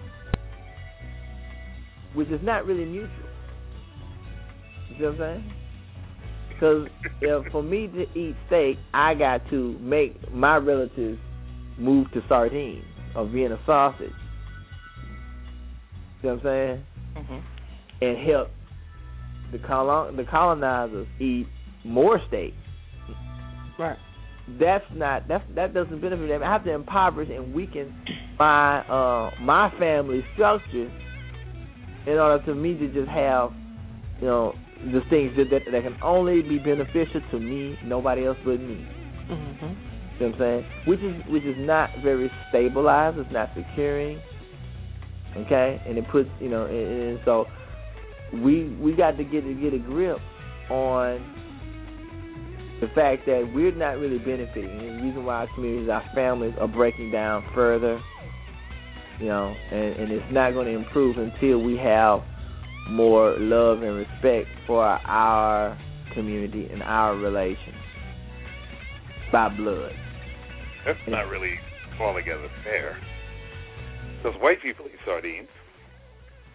B: which is not really mutual. You see what I'm saying? Because for me to eat steak, I got to make my relatives move to sardines or Vienna sausage. See what I'm saying? And help the colonizers eat more steak.
C: Right.
B: That doesn't benefit them. I have to impoverish and weaken my family structure in order for me to just have, you know, the things that can only be beneficial to me, nobody else but me. You know what I'm saying? Which is not very stabilized. It's not securing. Okay, and it puts, you know, and so we got to get a grip on the fact that we're not really benefiting. And the reason why our communities, our families are breaking down further, you know, and it's not going to improve until we have more love and respect for our community and our relations by blood.
I: That's not really altogether fair. Because white people eat sardines.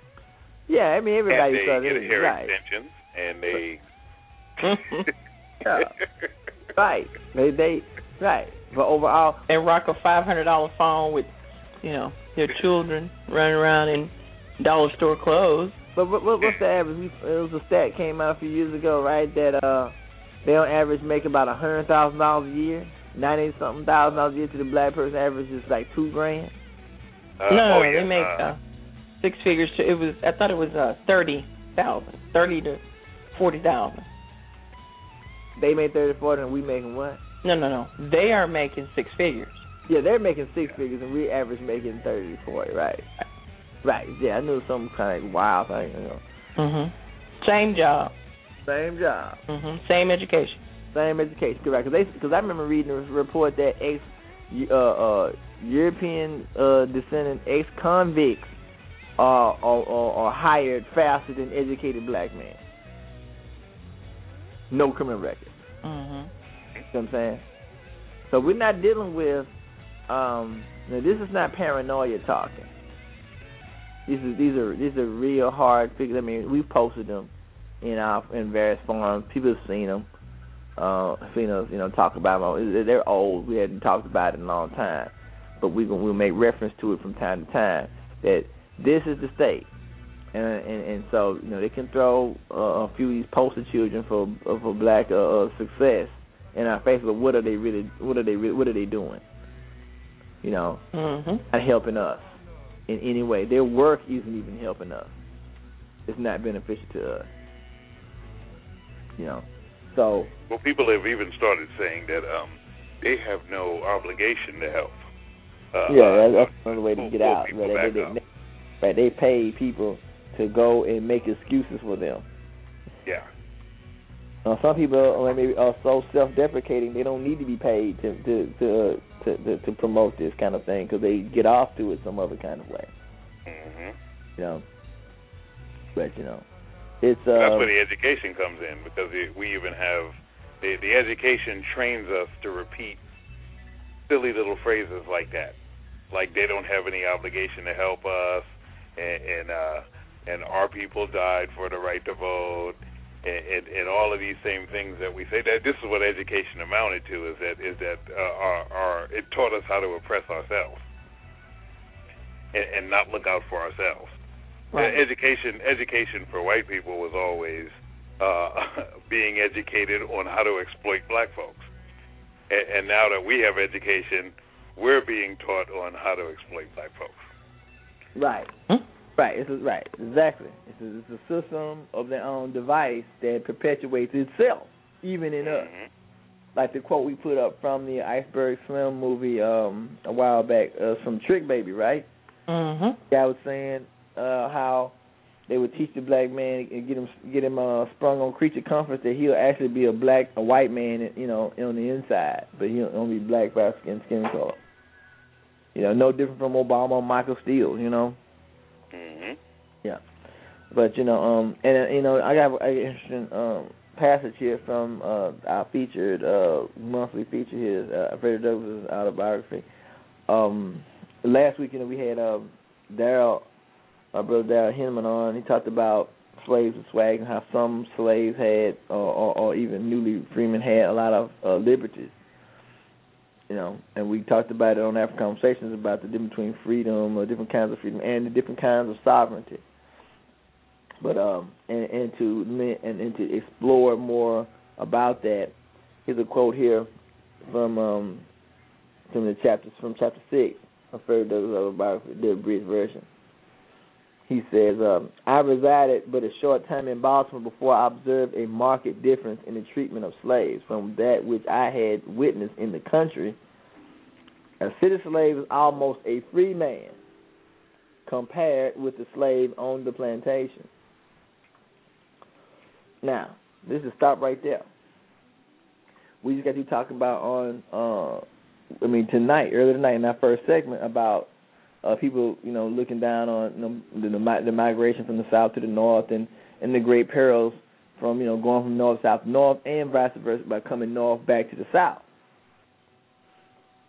B: Yeah, I mean everybody
I: and
B: started
I: they get hair
B: right.
I: extensions, and they
B: yeah. Right. They right. But overall,
C: and rock a $500 phone with, your children running around in dollar store clothes.
B: But what's the average? It was a stat came out a few years ago, right? That they on average make about $100,000 a year, $90-something thousand a year. To the black person, average is like $2,000.
C: They make six figures. I thought it was 30,000, 30 to 40,000.
B: They made 30 to 40, and we making what?
C: No. They are making six figures.
B: Yeah, they're making six figures, and we average making 30 to 40, right? Right. Yeah, I knew some kind of wild thing.
C: Same job.
B: Same job.
C: Same education.
B: Same education, correct? Because I remember reading a report that European descendant ex-convicts are hired faster than educated black men. No criminal record. You know what I'm saying? So we're not dealing with. Now this is not paranoia talking. These are real hard figures. I mean, we've posted them in various forums. People have seen them. Seen us, talk about them. They're old. We hadn't talked about it in a long time, but we'll make reference to it from time to time. That this is the state, and so they can throw a few of these poster children for black success in our face. But what are they really? What are they doing? Not helping us in any way. Their work isn't even helping us. It's not beneficial to us. So.
I: Well, people have even started saying that they have no obligation to help.
B: That's another way to get out. They pay people to go and make excuses for them.
I: Yeah.
B: Some people maybe are so self-deprecating they don't need to be paid to promote this kind of thing because they get off to it some other kind of way. But it's
I: that's where the education comes in, because we even have the education trains us to repeat silly little phrases like that, like they don't have any obligation to help us, and our people died for the right to vote. And all of these same things that we say, that this is what education amounted to, is that it taught us how to oppress ourselves and not look out for ourselves. Right. Education for white people was always being educated on how to exploit black folks, and now that we have education, we're being taught on how to exploit black folks.
B: Right. Right, exactly. It's a system of their own device that perpetuates itself, even in us. Like the quote we put up from the Iceberg Slim movie a while back, from Trick Baby, right? Guy was saying how they would teach the black man and get him sprung on creature comforts that he'll actually be a white man, on the inside, but he'll only be black by skin color. No different from Obama or Michael Steele, Yeah, but I got an interesting passage here from our featured monthly feature here, Frederick Douglass' autobiography. Last week, we had Daryl, our brother Daryl Hinman on. He talked about slaves with swag and how some slaves had, or even newly freemen had, a lot of liberties. And we talked about it on African Conversations about the difference between freedom, or different kinds of freedom, and the different kinds of sovereignty. But and to explore more about that, here's a quote here from chapter 6 of Frederick Douglass' autobiography, the abridged version. He says, "I resided but a short time in Baltimore before I observed a marked difference in the treatment of slaves from that which I had witnessed in the country. A city slave is almost a free man compared with the slave on the plantation." Now, this is stop right there. We just got to talk about earlier tonight in our first segment about people, looking down on the migration from the south to the north and the great perils from, going from north south to north and vice versa by coming north back to the south.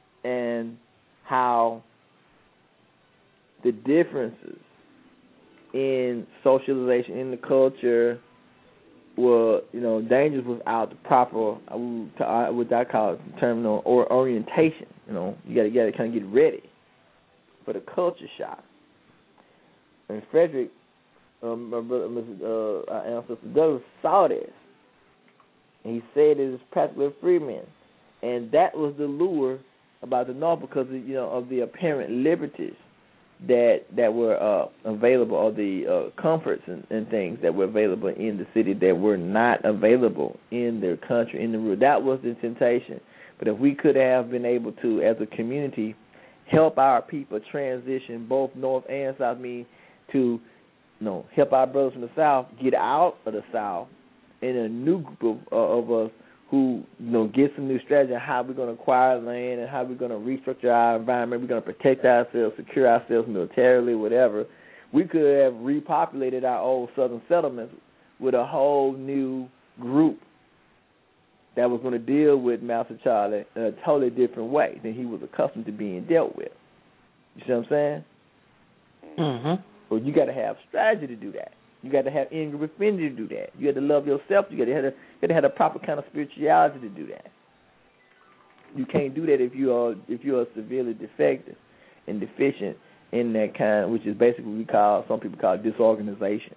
B: And how the differences in socialization, in the culture, were, dangerous without the proper, what I call terminal or orientation. You got to kind of get ready for the culture shock. And Frederick, my brother, our ancestor Douglas, saw this, and he said it was practically a free man, and that was the lure about the North because of the apparent liberties that were available, or the comforts and things that were available in the city that were not available in their country, in the rural. That was the temptation. But if we could have been able to, as a community, help our people transition both North and South, to help our brothers from the South get out of the South, and a new group of us who get some new strategy on how we're going to acquire land and how we're going to restructure our environment, we're going to protect ourselves, secure ourselves militarily, whatever. We could have repopulated our old southern settlements with a whole new group that was going to deal with Master Charlie in a totally different way than he was accustomed to being dealt with. You see what I'm saying?
C: Mm-hmm.
B: Well, you got to have strategy to do that. You got to have anger within you to do that. You got to love yourself. You got to have a proper kind of spirituality to do that. You can't do that if you are severely defective and deficient in that kind, which is basically some people call disorganization.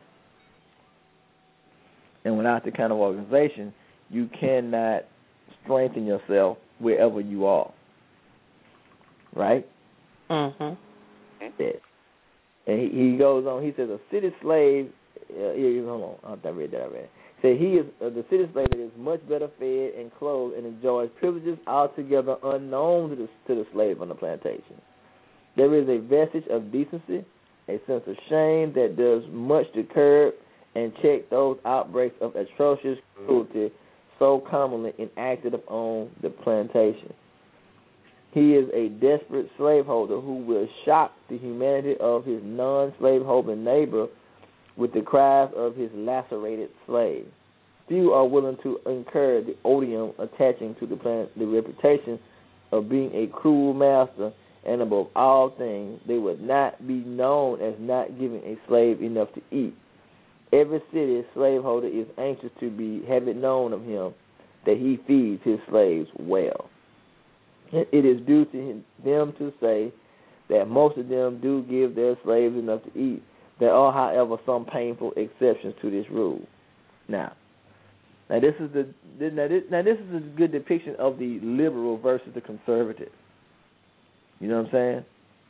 B: And without the kind of organization, you cannot strengthen yourself wherever you are. Right?
C: Mm-hmm.
B: Yes. And he goes on. He says, a city slave. Hold on. I read that already. He is the city slave that is much better fed and clothed and enjoys privileges altogether unknown to the slave on the plantation. There is a vestige of decency, a sense of shame that does much to curb and check those outbreaks of atrocious cruelty so commonly enacted upon the plantation. He is a desperate slaveholder who will shock the humanity of his non-slaveholding neighbor with the cries of his lacerated slave. Few are willing to incur the odium attaching to the reputation of being a cruel master, and above all things, they would not be known as not giving a slave enough to eat. Every city slaveholder is anxious to have it known of him that he feeds his slaves well. It is due to them to say that most of them do give their slaves enough to eat. There are, however, some painful exceptions to this rule. Now this is a good depiction of the liberal versus the conservative. You know what I'm saying?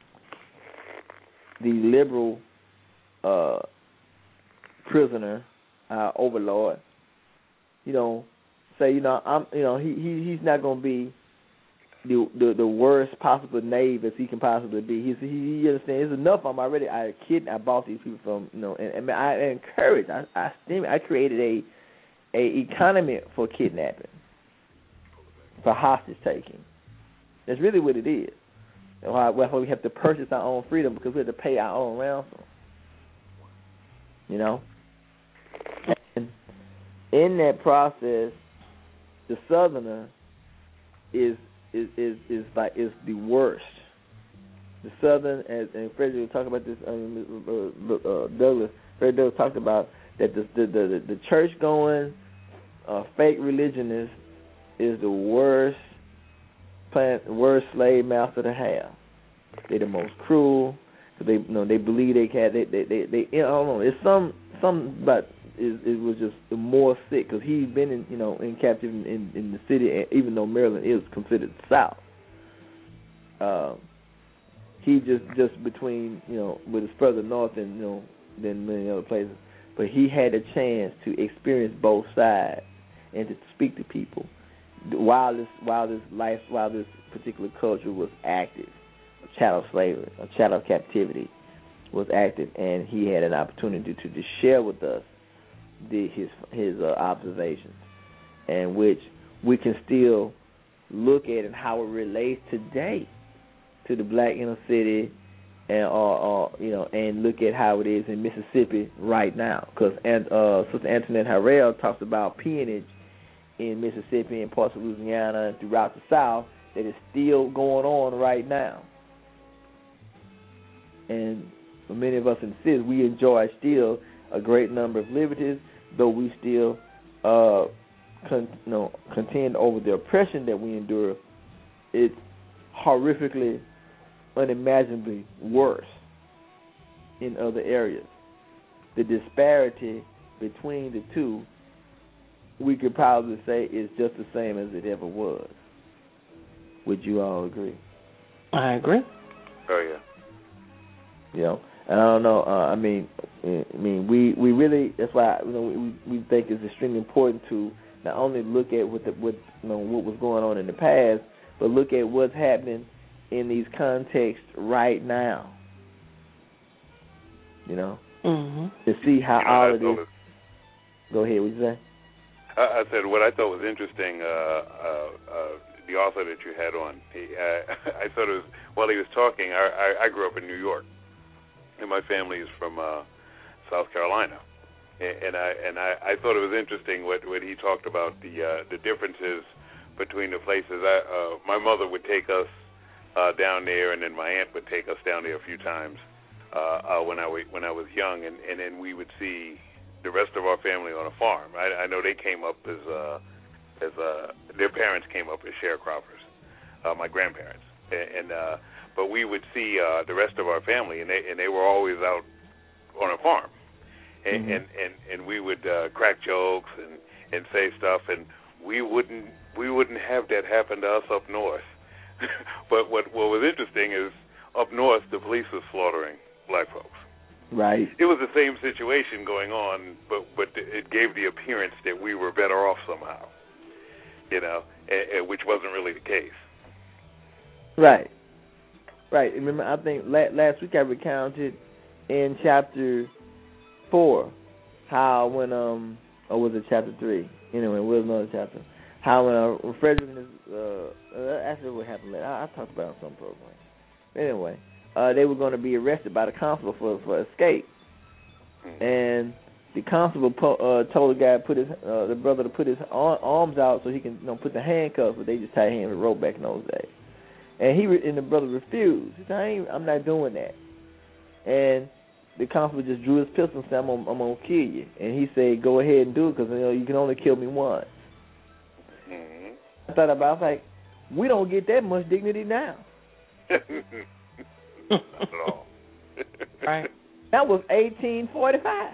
B: The liberal prisoner, overlord, he's not going to be the worst possible knave as he can possibly be. He understands it's enough of them already. I bought these people from, and I encourage, I created a economy for kidnapping, for hostage taking. That's really what it is. Why we have to purchase our own freedom, because we have to pay our own ransom. And in that process, the Southerner is the worst. The Southern, and Frederick was talking about this. Douglas talked about that the church going fake religionist is the worst slave master to have. They're the most cruel. They believe they can. They I don't know. It's some but it was just more sick, because he's been in captivity in the city, even though Maryland is considered the South. He just between but it's further north than many other places. But he had a chance to experience both sides and to speak to people while this particular culture was active. Chattel slavery, or chattel captivity was active, and he had an opportunity to just share with us his observations, and which we can still look at and how it relates today to the black inner city, and look at how it is in Mississippi right now. Because Sister Antoinette Harrell talks about peonage in Mississippi and parts of Louisiana and throughout the South that is still going on right now. And many of us in cities, we enjoy still a great number of liberties, though we still contend over the oppression that we endure. It's horrifically, unimaginably worse in other areas. The disparity between the two, we could probably say, is just the same as it ever was. Would you all agree?
C: I agree.
I: Oh yeah.
B: You know, and I don't know. I mean, we really. That's why we think it's extremely important to not only look at what was going on in the past, but look at what's happening in these contexts right now. You know, to see how all of this. Go ahead. What you say?
I: I said what I thought was interesting. The author that you had on, I thought it was while he was talking. I grew up in New York, and my family is from South Carolina, and I thought it was interesting what he talked about the differences between the places. My mother would take us down there, and then my aunt would take us down there a few times when I was young, and then we would see the rest of our family on a farm. I know they came up as their parents came up as sharecroppers, my grandparents, and but we would see the rest of our family, and they were always out on a farm, and we would crack jokes and say stuff, and we wouldn't have that happen to us up north. But what was interesting is up north the police was slaughtering black folks.
B: Right.
I: It was the same situation going on, but it gave the appearance that we were better off somehow, you know, which wasn't really the case.
B: Right. Right. Remember, I think last week I recounted in chapter 4 how when or was it chapter 3? Anyway, it was another chapter. How when Frederick and his actually what happened later. I talked about it on some program. Anyway. They were going to be arrested by the constable for escape, and the constable told the guy the brother to put his arms out so he can put the handcuffs, but they just tied him with a rope back in those days. And the brother refused. He said, "I'm not doing that." And the constable just drew his pistol and said, "I'm gonna kill you." And he said, "Go ahead and do it, because you can only kill me once." I thought about it, I was like, we don't get that much dignity now.
I: Not at all.
C: Right.
B: That was 1845.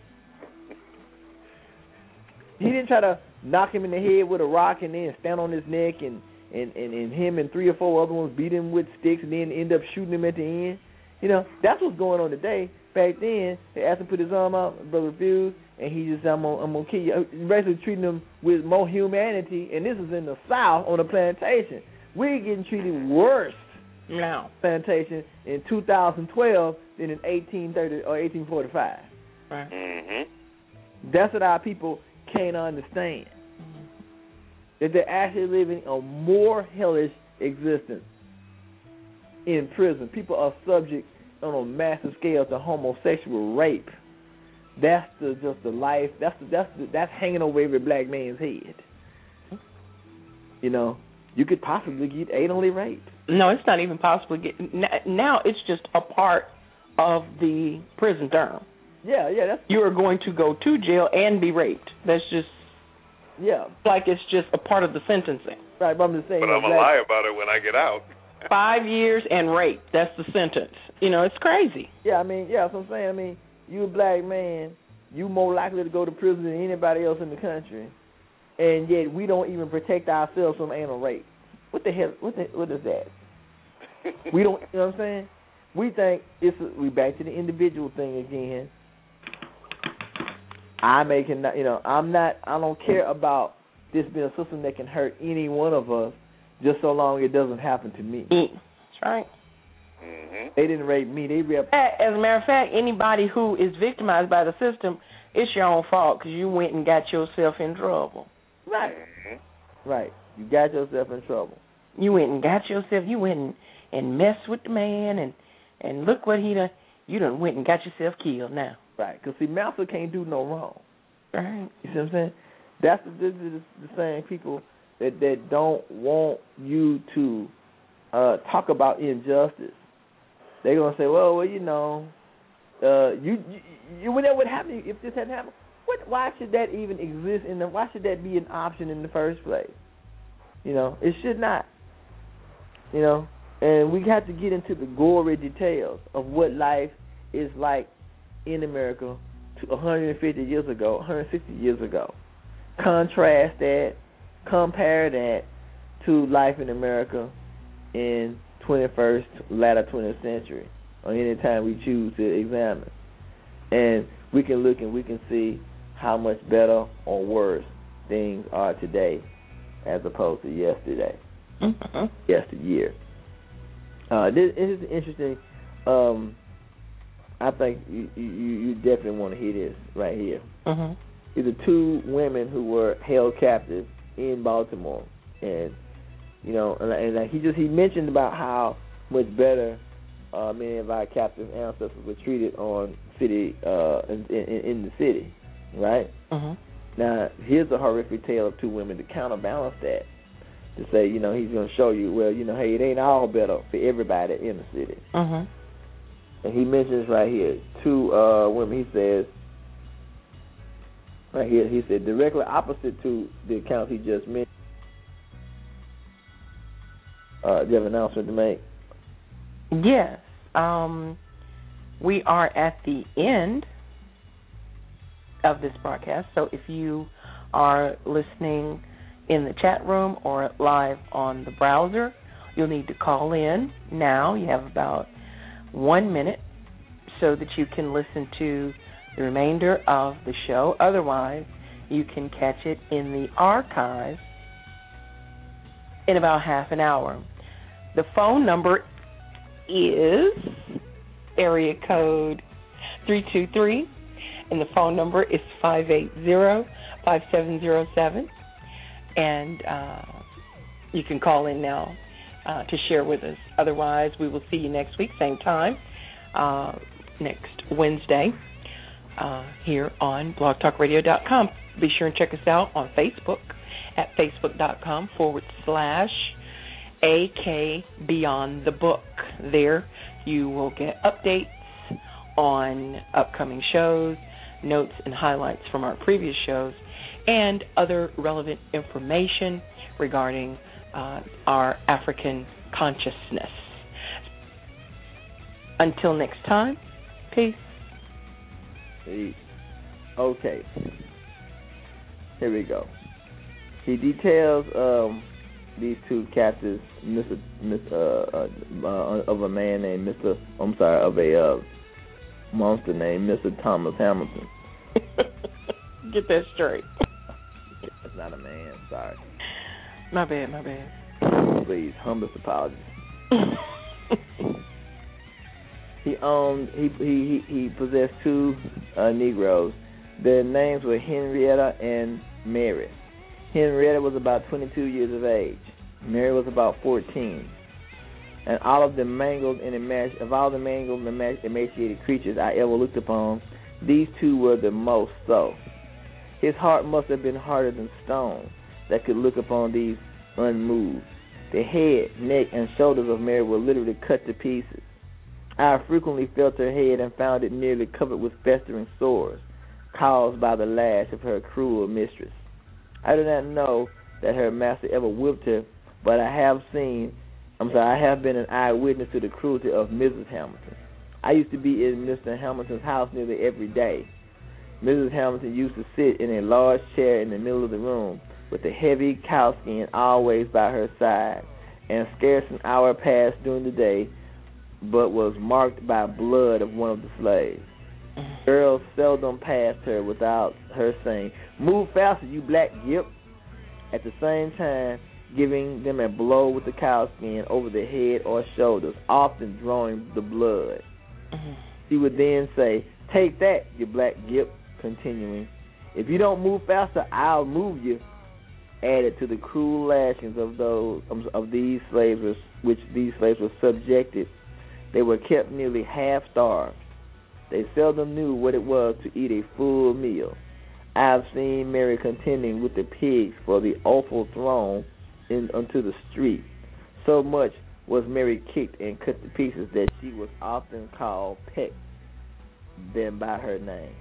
B: He didn't try to knock him in the head with a rock and then stand on his neck and him and 3 or 4 other ones beat him with sticks and then end up shooting him at the end. You know, that's what's going on today. Back then, they asked him to put his arm out, the brother refused, and he just said, I'm gonna kill you. Basically treating him with more humanity, and this is in the South on a plantation. We're getting treated worse.
C: No.
B: Plantation in 2012 than in 1830 or 1845.
C: Right.
I: Mm-hmm.
B: That's what our people can't understand. That they're actually living a more hellish existence in prison. People are subject on a massive scale to homosexual rape. That's just the life. That's hanging over every black man's head. You know, you could possibly get anally raped.
C: No, it's not even possible. Now it's just a part of the prison term.
B: Yeah, that's...
C: You are going to go to jail and be raped. That's just...
B: Yeah.
C: Like it's just a part of the sentencing.
B: Right, but I'm just saying...
I: But I'm going to lie about it when I get out.
C: 5 years and rape. That's the sentence. You know, it's crazy.
B: Yeah, I mean, that's what I'm saying. I mean, you a black man, you more likely to go to prison than anybody else in the country, and yet we don't even protect ourselves from anal rape. What the hell? What is that? We don't. You know what I'm saying? We think we back to the individual thing again. I don't care about this being a system that can hurt any one of us, just so long it doesn't happen to me.
C: That's right.
I: Mm-hmm.
B: They didn't rape me. They raped.
C: As a matter of fact, anybody who is victimized by the system, it's your own fault because you went and got yourself in trouble.
B: Right.
I: Mm-hmm.
B: Right. You got yourself in trouble.
C: You went and got yourself. You went and messed with the man, and look what he done. You done went and got yourself killed now.
B: Right. Because see, Malcolm can't do no wrong.
C: Right.
B: You see what I'm saying? This is the same people that don't want you to talk about injustice. They're gonna say, well, you know, you would, that would happen if this hadn't happened. Why should that even exist why should that be an option in the first place? It should not. And we have to get into the gory details of what life is like in America 150 years ago, 160 years ago. Contrast that, compare that to life in America in 21st, latter 20th century, or any time we choose to examine. And we can look and we can see how much better or worse things are today as opposed to yesterday, yesteryear. This is interesting. I think you definitely want to hear this right here. These are two women who were held captive in Baltimore, and he mentioned about how much better many of our captive ancestors were treated on city in the city, right? Now here's a horrific tale of two women to counterbalance that. To say, he's going to show you, well, hey, it ain't all better for everybody in the city. And he mentions right here two women. He says, right here, he said, directly opposite to the accounts he just mentioned. Do you have an announcement to make?
C: Yes. We are at the end of this broadcast, so if you are listening in the chat room or live on the browser, you'll need to call in now. You have about 1 minute so that you can listen to the remainder of the show. Otherwise, you can catch it in the archive in about half an hour. The phone number is area code 323, and the phone number is 580-5707. And you can call in now to share with us. Otherwise, we will see you next week, same time, next Wednesday, here on blogtalkradio.com. Be sure and check us out on Facebook at facebook.com/AK Beyond the Book. There you will get updates on upcoming shows, notes and highlights from our previous shows, and other relevant information regarding our African consciousness. Until next time, peace.
B: Okay. Here we go. He details these two captives, of a man named of a monster named Mr. Thomas Hamilton.
C: Get that straight.
B: That's not a man, sorry.
C: My bad.
B: Please, humblest apologies. He possessed two Negroes. Their names were Henrietta and Mary. Henrietta was about 22 years of age. Mary was about 14. And all of the mangled and emaciated creatures I ever looked upon, these two were the most so. His heart must have been harder than stone that could look upon these unmoved. The head, neck, and shoulders of Mary were literally cut to pieces. I frequently felt her head and found it nearly covered with festering sores caused by the lash of her cruel mistress. I do not know that her master ever whipped her, but I have been an eyewitness to the cruelty of Mrs. Hamilton. I used to be in Mr. Hamilton's house nearly every day. Mrs. Hamilton used to sit in a large chair in the middle of the room with a heavy cowskin always by her side, and scarce an hour passed during the day but was marked by blood of one of the slaves. Girls seldom passed her without her saying, "Move faster, you black gip," at the same time giving them a blow with the cowskin over the head or shoulders, often drawing the blood. She would then say, "Take that, you black gip," continuing, "If you don't move faster, I'll move you," added to the cruel lashings of these slaves, which these slaves were subjected. They were kept nearly half-starved. They seldom knew what it was to eat a full meal. I have seen Mary contending with the pigs for the awful throne onto the street. So much was Mary kicked and cut to pieces that she was often called pecked than by her name.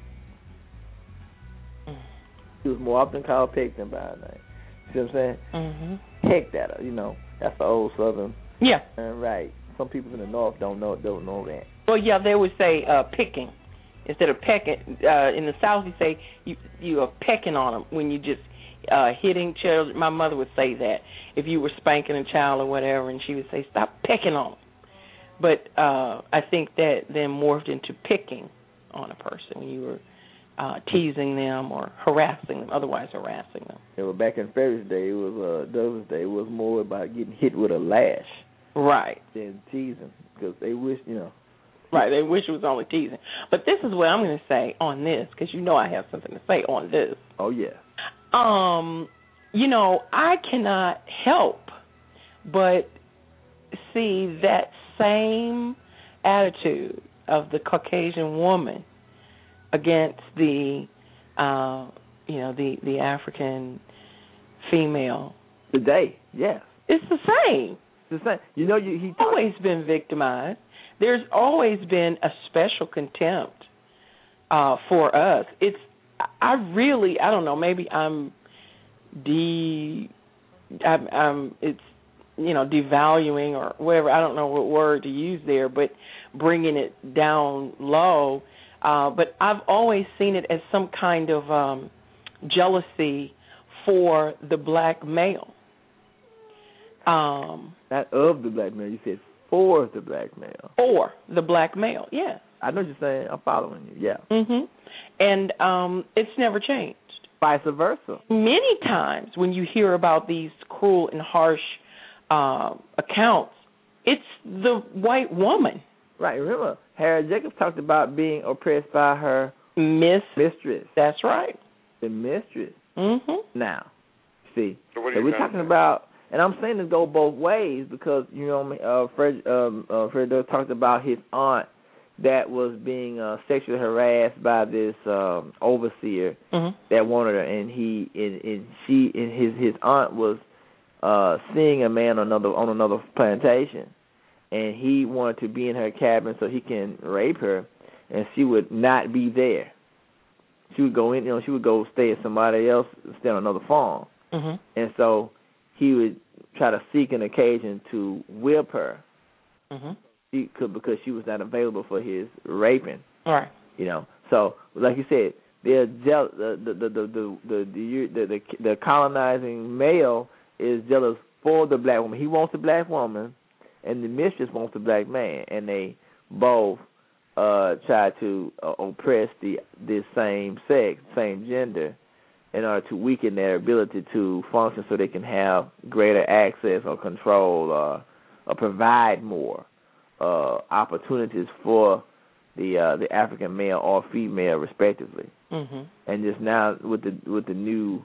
B: She was more often called Peck than by her name. See what I'm saying?
C: Mm-hmm.
B: Peck that, that's the old Southern.
C: Yeah.
B: Right. Some people in the North don't know that.
C: Well, yeah, they would say picking instead of pecking. In the South, you say you are pecking on them when you just hitting children. My mother would say that if you were spanking a child or whatever, and she would say, "Stop pecking on them." But I think that then morphed into picking on a person when you were teasing them or harassing them, otherwise harassing them.
B: Yeah, well, back in Ferris' day, it was Douglas' day. It was more about getting hit with a lash,
C: right,
B: than teasing, because they wish,
C: Right, they wish it was only teasing. But this is what I'm going to say on this, because I have something to say on this.
B: Oh yeah.
C: I cannot help but see that same attitude of the Caucasian woman against the African female
B: today. Yes,
C: it's the same.
B: It's the same. He's
C: always been victimized. There's always been a special contempt for us. I don't know. Maybe it's devaluing or whatever. I don't know what word to use there, but bringing it down low. But I've always seen it as some kind of jealousy for the black male.
B: Not of the black male. You said for the black male.
C: For the black male, yeah.
B: I know what you're saying. I'm following you, yeah.
C: Mm-hmm. And it's never changed.
B: Vice versa.
C: Many times when you hear about these cruel and harsh accounts, it's the white woman.
B: Right. Remember, Harriet Jacobs talked about being oppressed by her mistress.
C: That's right.
B: The mistress.
C: Mm-hmm.
B: Now, see,
I: so
B: we're talking about, and I'm saying this go both ways because, Fred Doug talked about his aunt that was being sexually harassed by this overseer that wanted her, and his aunt was seeing a man on another plantation, and he wanted to be in her cabin so he can rape her, and she would not be there. She would go in, she would go stay at somebody else, stay on another farm, and so he would try to seek an occasion to whip her. Because she was not available for his raping.
C: Right.
B: So like you said, they're jealous. The colonizing male is jealous for the black woman. He wants the black woman, and the mistress wants the black man, and they both try to oppress this same sex, same gender, in order to weaken their ability to function, so they can have greater access or control or provide more opportunities for the African male or female, respectively. And just now with the new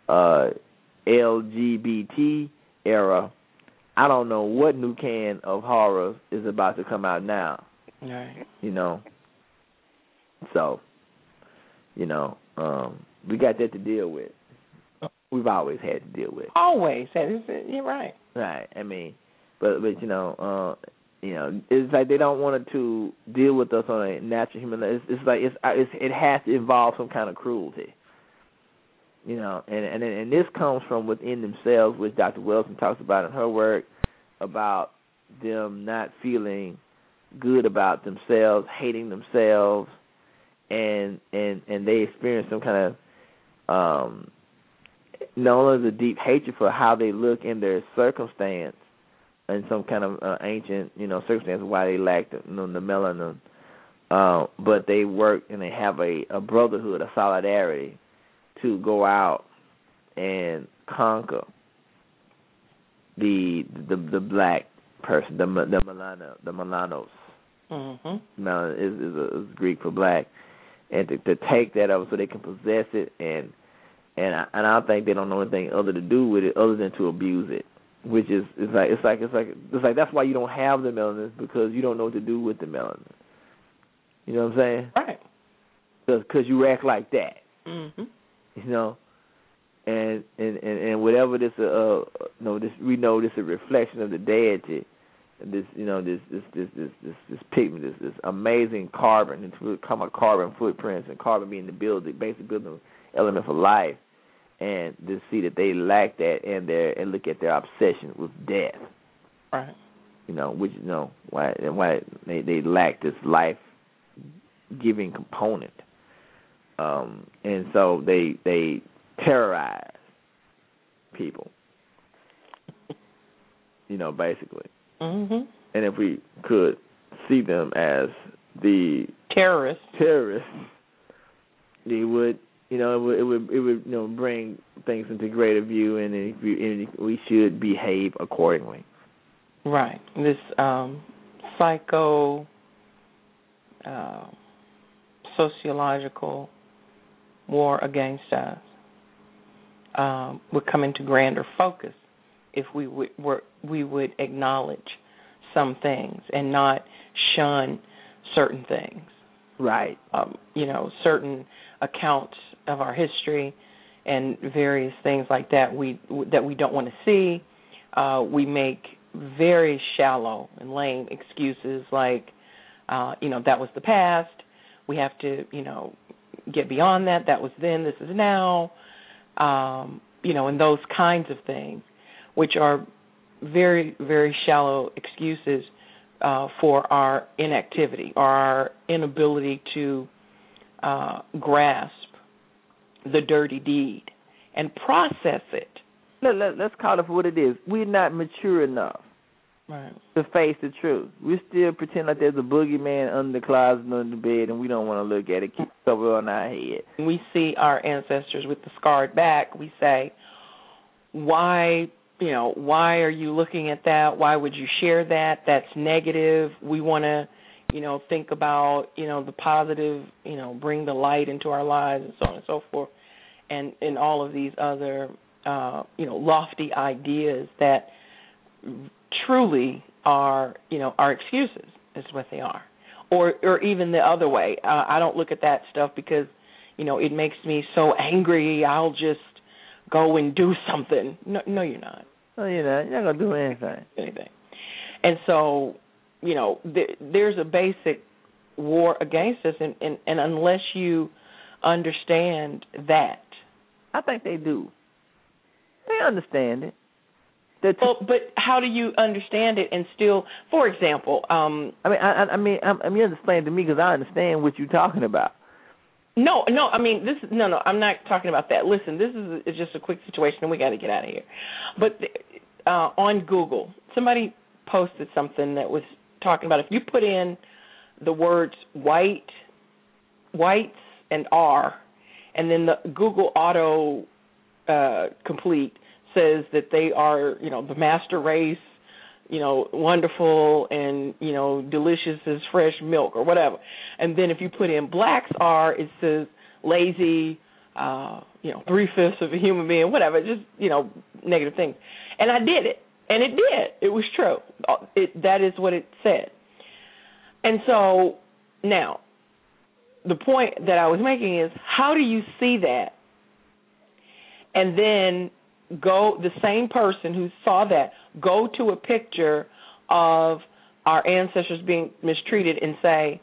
B: LGBT era, I don't know what new can of horrors is about to come out now.
C: Right.
B: So, we got that to deal with. We've always had to deal with.
C: Always had. You're right.
B: Right. I mean, but it's like they don't want to deal with us on a natural human level. It's like it has to involve some kind of cruelty, and this comes from within themselves, which Dr. Wilson talks about in her work, about them not feeling good about themselves, hating themselves, and they experience some kind of not only the deep hatred for how they look in their circumstance, and some kind of ancient, circumstance why they lack the melanin, but they work and they have a brotherhood, a solidarity to go out and conquer the black person, the Melanos. Melanin is Greek for black, and to take that over so they can possess it, and I think they don't know anything other to do with it other than to abuse it. Which is it's like that's why you don't have the melanin, because you don't know what to do with the melanin. You know what I'm saying?
C: Right.
B: Because you act like that. And whatever this we know this is a reflection of the deity, this pigment, this amazing carbon. It's come a carbon footprints, and carbon being the basic building element for life, and to see that they lack that and look at their obsession with death.
C: Right.
B: Why they lack this life giving component, and so they terrorize people. Basically.
C: Mm-hmm.
B: And if we could see them as the
C: terrorists,
B: it would bring things into greater view, and we should behave accordingly.
C: Right. This sociological war against us would come into grander focus if we would acknowledge some things and not shun certain things.
B: Right.
C: Certain accounts of our history and various things like that we don't want to see. We make very shallow and lame excuses like, that was the past. We have to, get beyond that. That was then. This is now. And those kinds of things, which are very, very shallow excuses for our inactivity or our inability to grasp the dirty deed and process it.
B: Let's call it for what it is. We're not mature enough to face the truth. We still pretend like there's a boogeyman under the closet, under the bed, and we don't want to look at it. Keep it covered on our head.
C: We see our ancestors with the scarred back. We say, why are you looking at that? Why would you share that? That's negative. We want to, think about, the positive, bring the light into our lives and so on and so forth, and all of these other, lofty ideas that truly are, are excuses is what they are. Or even the other way. I don't look at that stuff because, it makes me so angry. I'll just go and do something. No, you're not.
B: No, you're not. You're not going to do anything.
C: And so, there's a basic war against us, and unless you understand that.
B: I think they do. They understand it.
C: But how do you understand it and still, for example,
B: you understand to me because I understand what you're talking about.
C: No, I'm not talking about that. Listen, this is just a quick situation, and we got to get out of here. But on Google, somebody posted something that was talking about if you put in the words whites and R, and then the Google auto complete says that they are, the master race, wonderful and, delicious as fresh milk or whatever. And then if you put in blacks are, it says lazy, 3/5 of a human being, whatever, just, negative things. And I did it. And it did. It was true. That is what it said. And so now, the point that I was making is, how do you see that and then the same person who saw that, go to a picture of our ancestors being mistreated and say,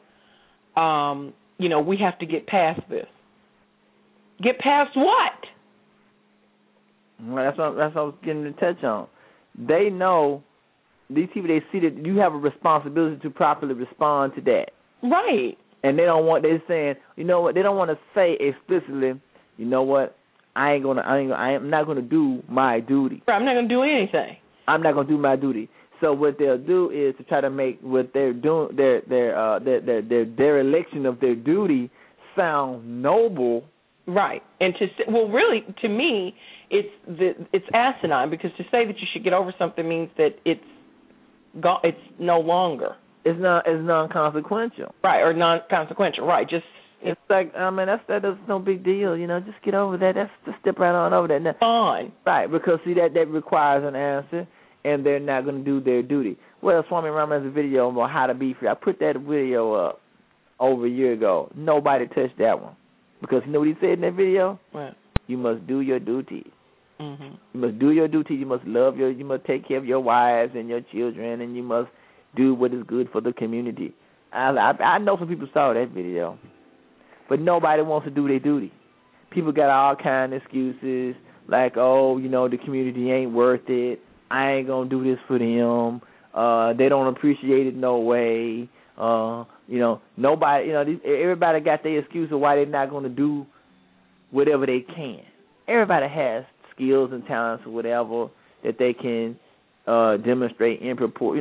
C: we have to get past this. Get past what?
B: Well, that's what I was getting to touch on. They know, these people, they see that you have a responsibility to properly respond to that.
C: Right.
B: And they're saying, they don't want to say explicitly, I am not gonna do my duty.
C: I'm not gonna do anything.
B: I'm not gonna do my duty. So what they'll do is to try to make what they're doing, their dereliction of their duty, sound noble.
C: Right. And really, to me, it's asinine, because to say that you should get over something means that it's no longer.
B: It's non-consequential.
C: Right, or non-consequential. Right.
B: It's like, that's no big deal, just get over that. That's just step right on over that.
C: Fine.
B: Right, because see that requires an answer, and they're not going to do their duty. Well, Swami Rama has a video about how to be free. I put that video up over a year ago. Nobody touched that one, because you know what he said in that video?
C: What?
B: You must do your duty.
C: Mm-hmm.
B: You must do your duty. You must you must take care of your wives and your children, and you must do what is good for the community. I know some people saw that video, but nobody wants to do their duty. People got all kind of excuses, like, oh, the community ain't worth it. I ain't going to do this for them. They don't appreciate it no way. Nobody, everybody got their excuse of why they're not going to do whatever they can. Everybody has skills and talents or whatever that they can demonstrate in for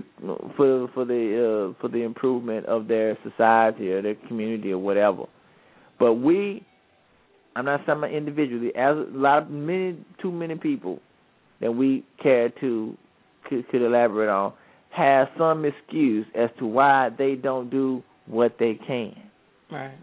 B: the improvement of their society or their community or whatever. But I'm not saying individually, as too many people that we care to could elaborate on have some excuse as to why they don't do what they can.
C: Right.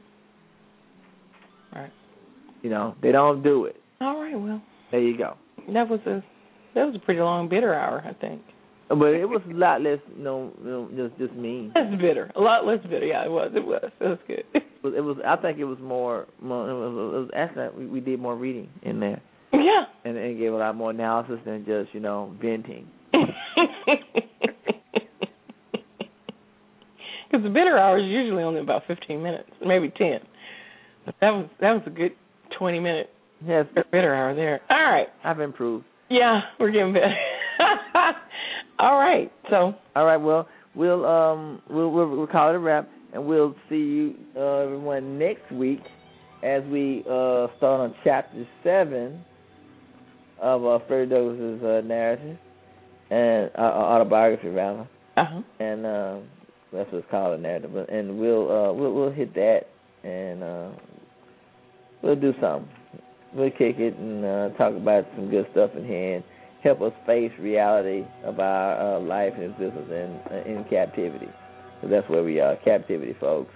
B: They don't do it.
C: All right, well.
B: There you go.
C: That was a pretty long bitter hour, I think.
B: But it was a lot less, just mean.
C: Less bitter. A lot less bitter. Yeah, it was. It was good.
B: It was. I think it was more. It was actually we did more reading in there.
C: Yeah.
B: And it gave a lot more analysis than just venting.
C: Because the bitter hour is usually only about 15 minutes, maybe 10. But that was a good 20-minute bitter hour there. All right.
B: I've improved.
C: Yeah, we're getting better. All right. So.
B: All right. Well, we'll call it a wrap, and we'll see you everyone next week as we start on chapter 7 of Frederick Douglass's narrative and autobiography, rather.
C: Uh-huh.
B: And that's what it's called, a narrative. And we'll hit that, and we'll do something. We'll kick it and talk about some good stuff in here and help us face reality about life and existence in captivity. So that's where we are, captivity, folks.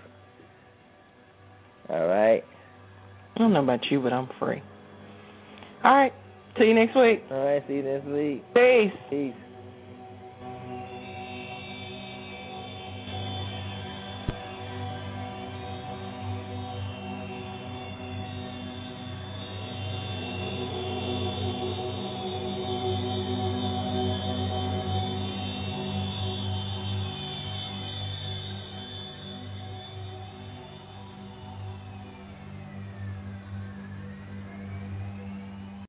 B: All right?
C: I don't know about you, but I'm free. All right. See you next week.
B: All right. See you next week.
C: Peace.
B: Peace.